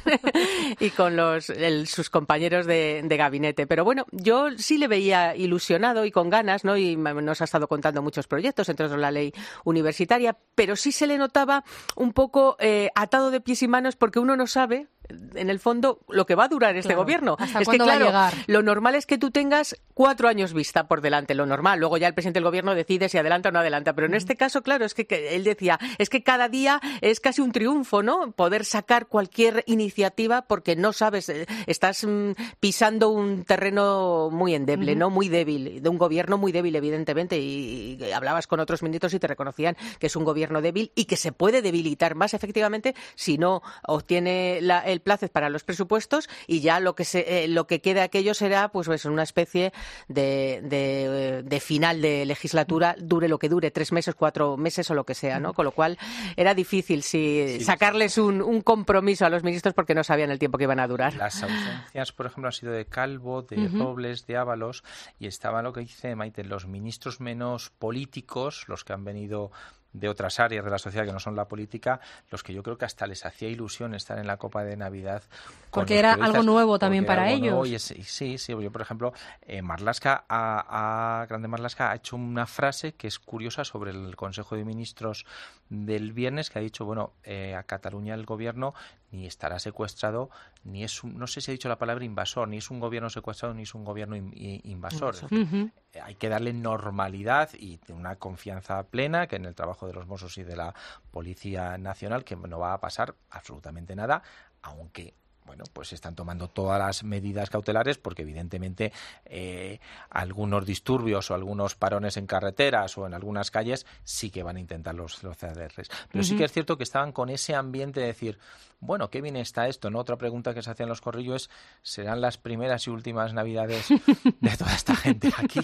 y con los, el, sus compañeros de, de gabinete. Pero bueno, yo sí le veía ilusionado y con ganas, ¿no? Y nos ha estado contando muchos proyectos, entre otros la ley universitaria, pero sí se le notaba un poco eh, atado de pies y manos porque uno no sabe, en el fondo, lo que va a durar este claro. gobierno. ¿Hasta es que, cuándo va claro, a llegar? Lo normal es que tú tengas cuatro años vista por delante, lo normal. Luego ya el presidente del gobierno decide si adelanta o no adelanta. Pero en mm. este caso, claro, es que, que él decía, es que cada día es casi un triunfo, ¿no? Poder sacar cualquier iniciativa porque no sabes, estás mm, pisando un terreno muy endeble, mm. ¿no? Muy débil, de un gobierno muy débil, evidentemente. Y, y hablabas con otros ministros y te reconocían que es un gobierno débil y que se puede debilitar más efectivamente si no obtiene la, el plazo para los presupuestos y ya lo que se, eh, lo que queda aquello será pues, pues una especie de, de, de final de legislatura, dure lo que dure, tres meses, cuatro meses o lo que sea, ¿no? Con lo cual era difícil si, sí, sacarles un, un compromiso a los ministros porque no sabían el tiempo que iban a durar. Las ausencias, por ejemplo, han sido de Calvo, de uh-huh. Robles, de Ábalos, y estaba lo que dice Maite, los ministros menos políticos, los que han venido de otras áreas de la sociedad que no son la política, los que yo creo que hasta les hacía ilusión estar en la Copa de Navidad. Porque era algo nuevo también para ellos. Es, sí, sí. Yo, por ejemplo, eh, Marlaska, a, a Grande Marlaska ha hecho una frase que es curiosa sobre el Consejo de Ministros del viernes, que ha dicho, bueno, eh, a Cataluña el gobierno ni estará secuestrado, ni es un, no sé si ha dicho la palabra invasor, ni es un gobierno secuestrado, ni es un gobierno in, in, invasor. Uh-huh. Hay que darle normalidad y una confianza plena que en el trabajo de los Mossos y de la Policía Nacional, que no va a pasar absolutamente nada, aunque bueno, pues están tomando todas las medidas cautelares porque evidentemente eh, algunos disturbios o algunos parones en carreteras o en algunas calles sí que van a intentar los, los C D Rs. Pero uh-huh. sí que es cierto que estaban con ese ambiente de decir, bueno, qué bien está esto, ¿no? Otra pregunta que se hacía en los corrillos es, ¿serán las primeras y últimas Navidades de toda esta gente aquí?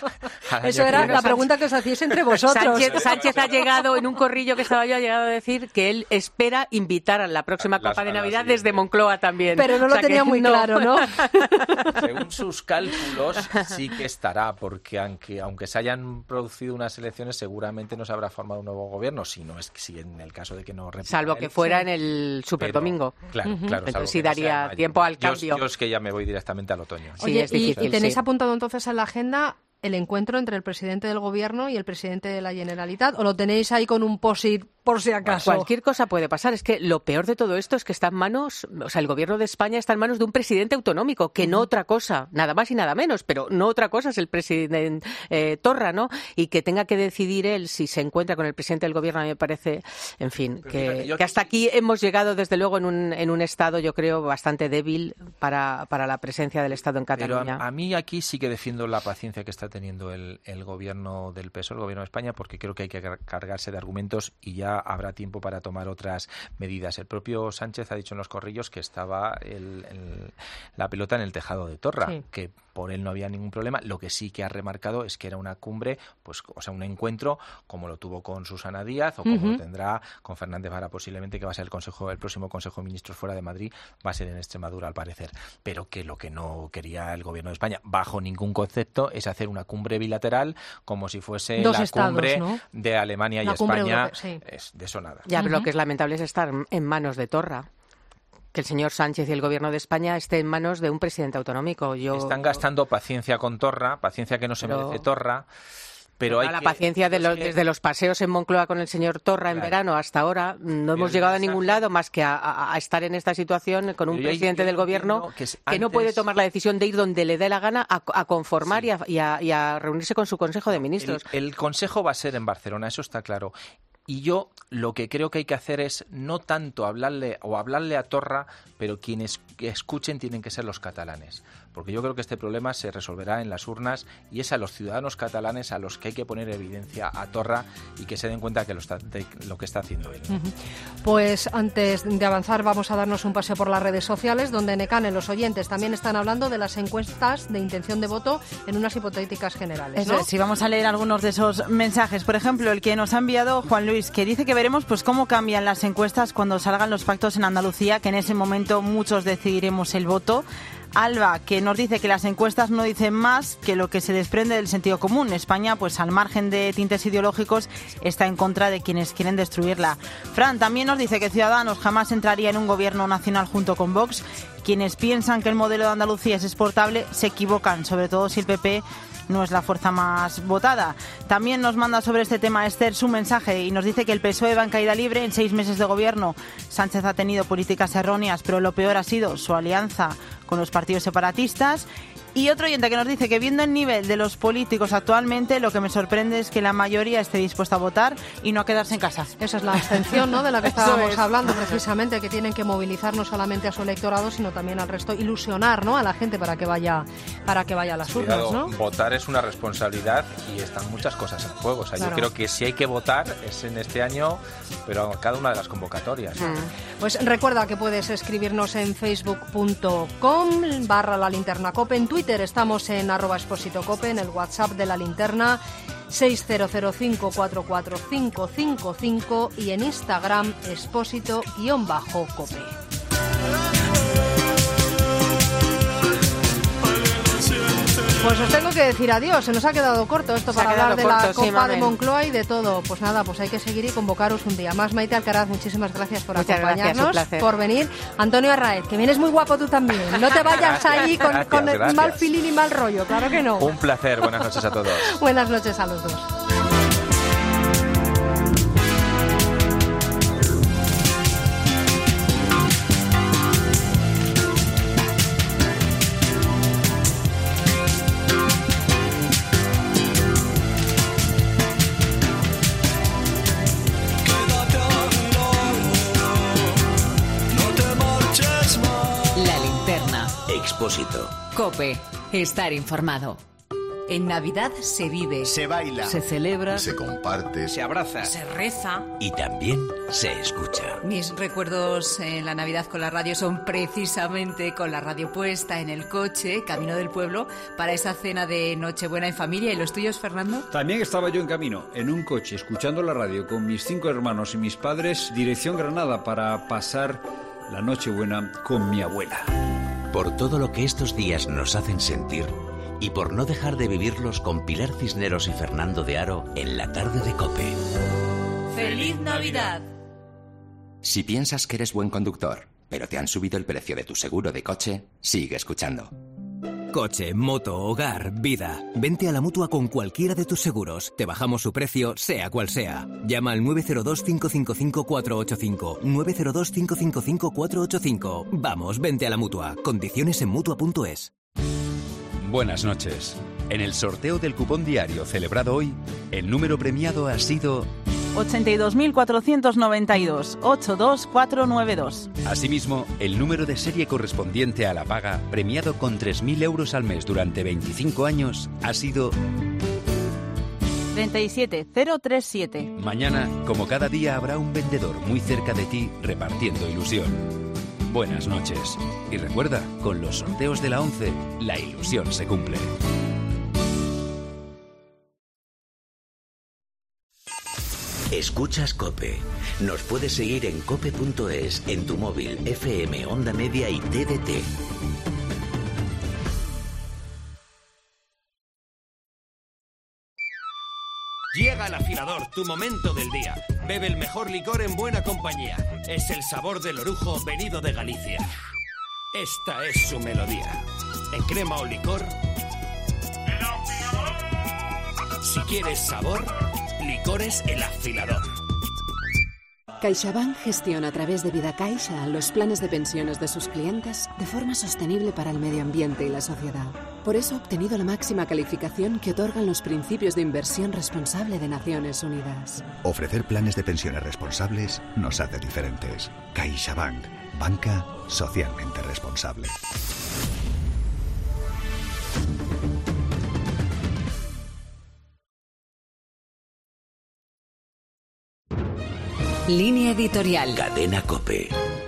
Eso era la pregunta que os hacíais entre vosotros. Sánchez, Sánchez ha llegado, en un corrillo que estaba yo, ha llegado a decir que él espera invitar a la próxima Copa las, de Navidad desde Moncloa también. Pero no lo o sea tenía muy no. claro, ¿no? Según sus cálculos, sí que estará, porque aunque, aunque se hayan producido unas elecciones, seguramente no se habrá formado un nuevo gobierno, si no es si en el caso de que no repita. Salvo que fuera en el Superdomingo. Claro, uh-huh. claro. Entonces sí daría no tiempo al cambio. Yo, yo es que ya me voy directamente al otoño. Oye, sí, es difícil, y, y tenéis sí. apuntado entonces en la agenda el encuentro entre el presidente del Gobierno y el presidente de la Generalitat, o lo tenéis ahí con un posit por si acaso? Cualquier cosa puede pasar. Es que lo peor de todo esto es que está en manos, o sea, el Gobierno de España está en manos de un presidente autonómico, que no otra cosa, nada más y nada menos, pero no otra cosa es el presidente eh, Torra, ¿no? Y que tenga que decidir él si se encuentra con el presidente del Gobierno, a mí me parece, en fin, que, mira, que hasta aquí hemos llegado, desde luego, en un, en un estado, yo creo, bastante débil para, para la presencia del Estado en Cataluña. Pero a, a mí aquí sí que defiendo la paciencia que está teniendo el, el Gobierno del P S O E, el Gobierno de España, porque creo que hay que cargarse de argumentos y ya habrá tiempo para tomar otras medidas. El propio Sánchez ha dicho en los corrillos que estaba el, el, la pelota en el tejado de Torra, sí. que por él no había ningún problema. Lo que sí que ha remarcado es que era una cumbre, pues, o sea, un encuentro como lo tuvo con Susana Díaz o como uh-huh. lo tendrá con Fernández Vara, posiblemente, que va a ser el consejo, el próximo Consejo de Ministros fuera de Madrid, va a ser en Extremadura, al parecer. Pero que lo que no quería el Gobierno de España, bajo ningún concepto, es hacer una cumbre bilateral como si fuese Dos la estados, cumbre ¿no? de Alemania la y España. Sí. Es de eso nada. Ya, pero uh-huh. lo que es lamentable es estar en manos de Torra. que el señor Sánchez y el Gobierno de España esté en manos de un presidente autonómico. Yo... Están gastando paciencia con Torra, paciencia que no se Pero... merece Torra. Pero hay la que, paciencia de los, es que... desde los paseos en Moncloa con el señor Torra en claro. verano hasta ahora no hemos el llegado mensaje... a ningún lado más que a, a, a estar en esta situación con un Pero presidente yo, yo del gobierno que, es, que antes... no puede tomar la decisión de ir donde le dé la gana a, a conformar sí. y, a, y, a, y a reunirse con su Consejo de Ministros. El, el Consejo va a ser en Barcelona, eso está claro. Y yo lo que creo que hay que hacer es no tanto hablarle o hablarle a Torra, pero quienes escuchen tienen que ser los catalanes. Porque yo creo que este problema se resolverá en las urnas y es a los ciudadanos catalanes a los que hay que poner evidencia a Torra y que se den cuenta que lo, está, de lo que está haciendo él. Uh-huh. Pues antes de avanzar vamos a darnos un paseo por las redes sociales, donde Necane, los oyentes, también están hablando de las encuestas de intención de voto en unas hipotéticas generales, ¿no? Eso es, sí, vamos a leer algunos de esos mensajes. Por ejemplo, el que nos ha enviado Juan Luis, que dice que veremos pues cómo cambian las encuestas cuando salgan los pactos en Andalucía, que en ese momento muchos decidiremos el voto. Alba, que nos dice que las encuestas no dicen más que lo que se desprende del sentido común. España, pues al margen de tintes ideológicos, está en contra de quienes quieren destruirla. Fran también nos dice que Ciudadanos jamás entraría en un gobierno nacional junto con Vox. Quienes piensan que el modelo de Andalucía es exportable se equivocan, sobre todo si el P P no es la fuerza más votada. También nos manda sobre este tema Esther su mensaje y nos dice que el P S O E va en caída libre en seis meses de gobierno. Sánchez ha tenido políticas erróneas, pero lo peor ha sido su alianza con los partidos separatistas. Y otro oyente que nos dice que viendo el nivel de los políticos actualmente, lo que me sorprende es que la mayoría esté dispuesta a votar y no a quedarse en casa. Esa es la abstención, ¿no?, de la que estábamos hablando precisamente, que tienen que movilizar no solamente a su electorado, sino también al resto, ilusionar, ¿no?, a la gente para que vaya para que vaya a las urnas, ¿no? Votar es una responsabilidad y están muchas cosas en juego. O sea, claro. Yo creo que si hay que votar es en este año, pero a cada una de las convocatorias. Mm. Pues recuerda que puedes escribirnos en facebook punto com barra la linterna cope, en Twitter estamos en arroba Expósito Cope, en el WhatsApp de la linterna seis cero cero cinco cuatro cuatro cinco cinco cinco y en Instagram Expósito-Cope. Pues os tengo que decir adiós, se nos ha quedado corto esto para hablar de la Copa de Moncloa y de todo. Pues nada, pues hay que seguir y convocaros un día más. Maite Alcaraz, muchísimas gracias por Muchas acompañarnos, gracias, por venir. Antonio Arraez, que vienes muy guapo tú también. No te vayas ahí con, gracias, con gracias. mal feeling y mal rollo, claro que no. Un placer, buenas noches a todos. Buenas noches a los dos. Expósito. Cope. Estar informado. En Navidad se vive, se baila, se celebra, se comparte, se abraza, se reza y también se escucha. Mis recuerdos en la Navidad con la radio son precisamente con la radio puesta en el coche, camino del pueblo, para esa cena de Nochebuena en familia. ¿Y los tuyos, Fernando? También estaba yo en camino, en un coche, escuchando la radio con mis cinco hermanos y mis padres, dirección Granada, para pasar la Nochebuena con mi abuela. Por todo lo que estos días nos hacen sentir y por no dejar de vivirlos con Pilar Cisneros y Fernando de Aro en la tarde de COPE. ¡Feliz Navidad! Si piensas que eres buen conductor, pero te han subido el precio de tu seguro de coche, sigue escuchando. Coche, moto, hogar, vida. Vente a la Mutua con cualquiera de tus seguros. Te bajamos su precio, sea cual sea. Llama al nueve cero dos, cinco cinco cinco, cuatro ocho cinco. nueve cero dos, cinco cinco cinco, cuatro ocho cinco. Vamos, vente a la Mutua. Condiciones en Mutua punto es. Buenas noches. En el sorteo del cupón diario celebrado hoy, el número premiado ha sido ochenta y dos mil cuatrocientos noventa y dos, ochenta y dos mil cuatrocientos noventa y dos. Asimismo, el número de serie correspondiente a la paga, premiado con tres mil euros al mes durante veinticinco años, ha sido treinta y siete mil treinta y siete. Mañana, como cada día, habrá un vendedor muy cerca de ti repartiendo ilusión. Buenas noches. Y recuerda, con los sorteos de la once, la ilusión se cumple. Escuchas COPE. Nos puedes seguir en cope punto es, en tu móvil, F M, Onda Media y T D T. Llega el afilador, tu momento del día. Bebe el mejor licor en buena compañía. Es el sabor del orujo venido de Galicia. Esta es su melodía. En crema o licor. Si quieres sabor, licores El Afilador. CaixaBank gestiona a través de VidaCaixa los planes de pensiones de sus clientes de forma sostenible para el medio ambiente y la sociedad. Por eso ha obtenido la máxima calificación que otorgan los principios de inversión responsable de Naciones Unidas. Ofrecer planes de pensiones responsables nos hace diferentes. CaixaBank, banca socialmente responsable. Línea editorial. Cadena COPE.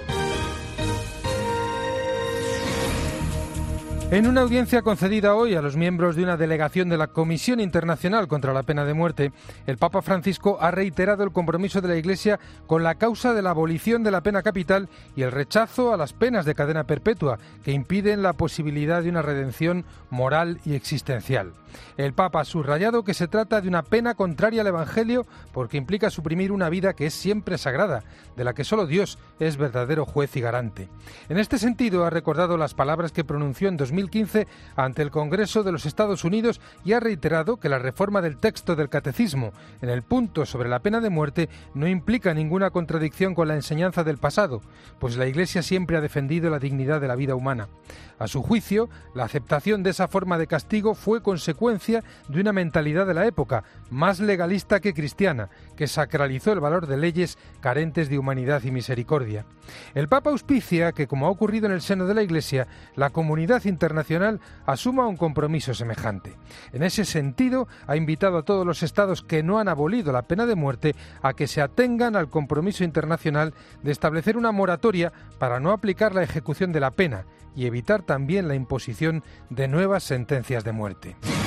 En una audiencia concedida hoy a los miembros de una delegación de la Comisión Internacional contra la Pena de Muerte, el Papa Francisco ha reiterado el compromiso de la Iglesia con la causa de la abolición de la pena capital y el rechazo a las penas de cadena perpetua que impiden la posibilidad de una redención moral y existencial. El Papa ha subrayado que se trata de una pena contraria al Evangelio porque implica suprimir una vida que es siempre sagrada, de la que solo Dios es verdadero juez y garante. En este sentido, ha recordado las palabras que pronunció en dos mil quince ante el Congreso de los Estados Unidos y ha reiterado que la reforma del texto del Catecismo en el punto sobre la pena de muerte no implica ninguna contradicción con la enseñanza del pasado, pues la Iglesia siempre ha defendido la dignidad de la vida humana. A su juicio, la aceptación de esa forma de castigo fue consecuencia de una mentalidad de la época, más legalista que cristiana, que sacralizó el valor de leyes carentes de humanidad y misericordia. El Papa auspicia que, como ha ocurrido en el seno de la Iglesia, la comunidad internacional asuma un compromiso semejante. En ese sentido, ha invitado a todos los estados que no han abolido la pena de muerte a que se atengan al compromiso internacional de establecer una moratoria para no aplicar la ejecución de la pena y evitar también la imposición de nuevas sentencias de muerte.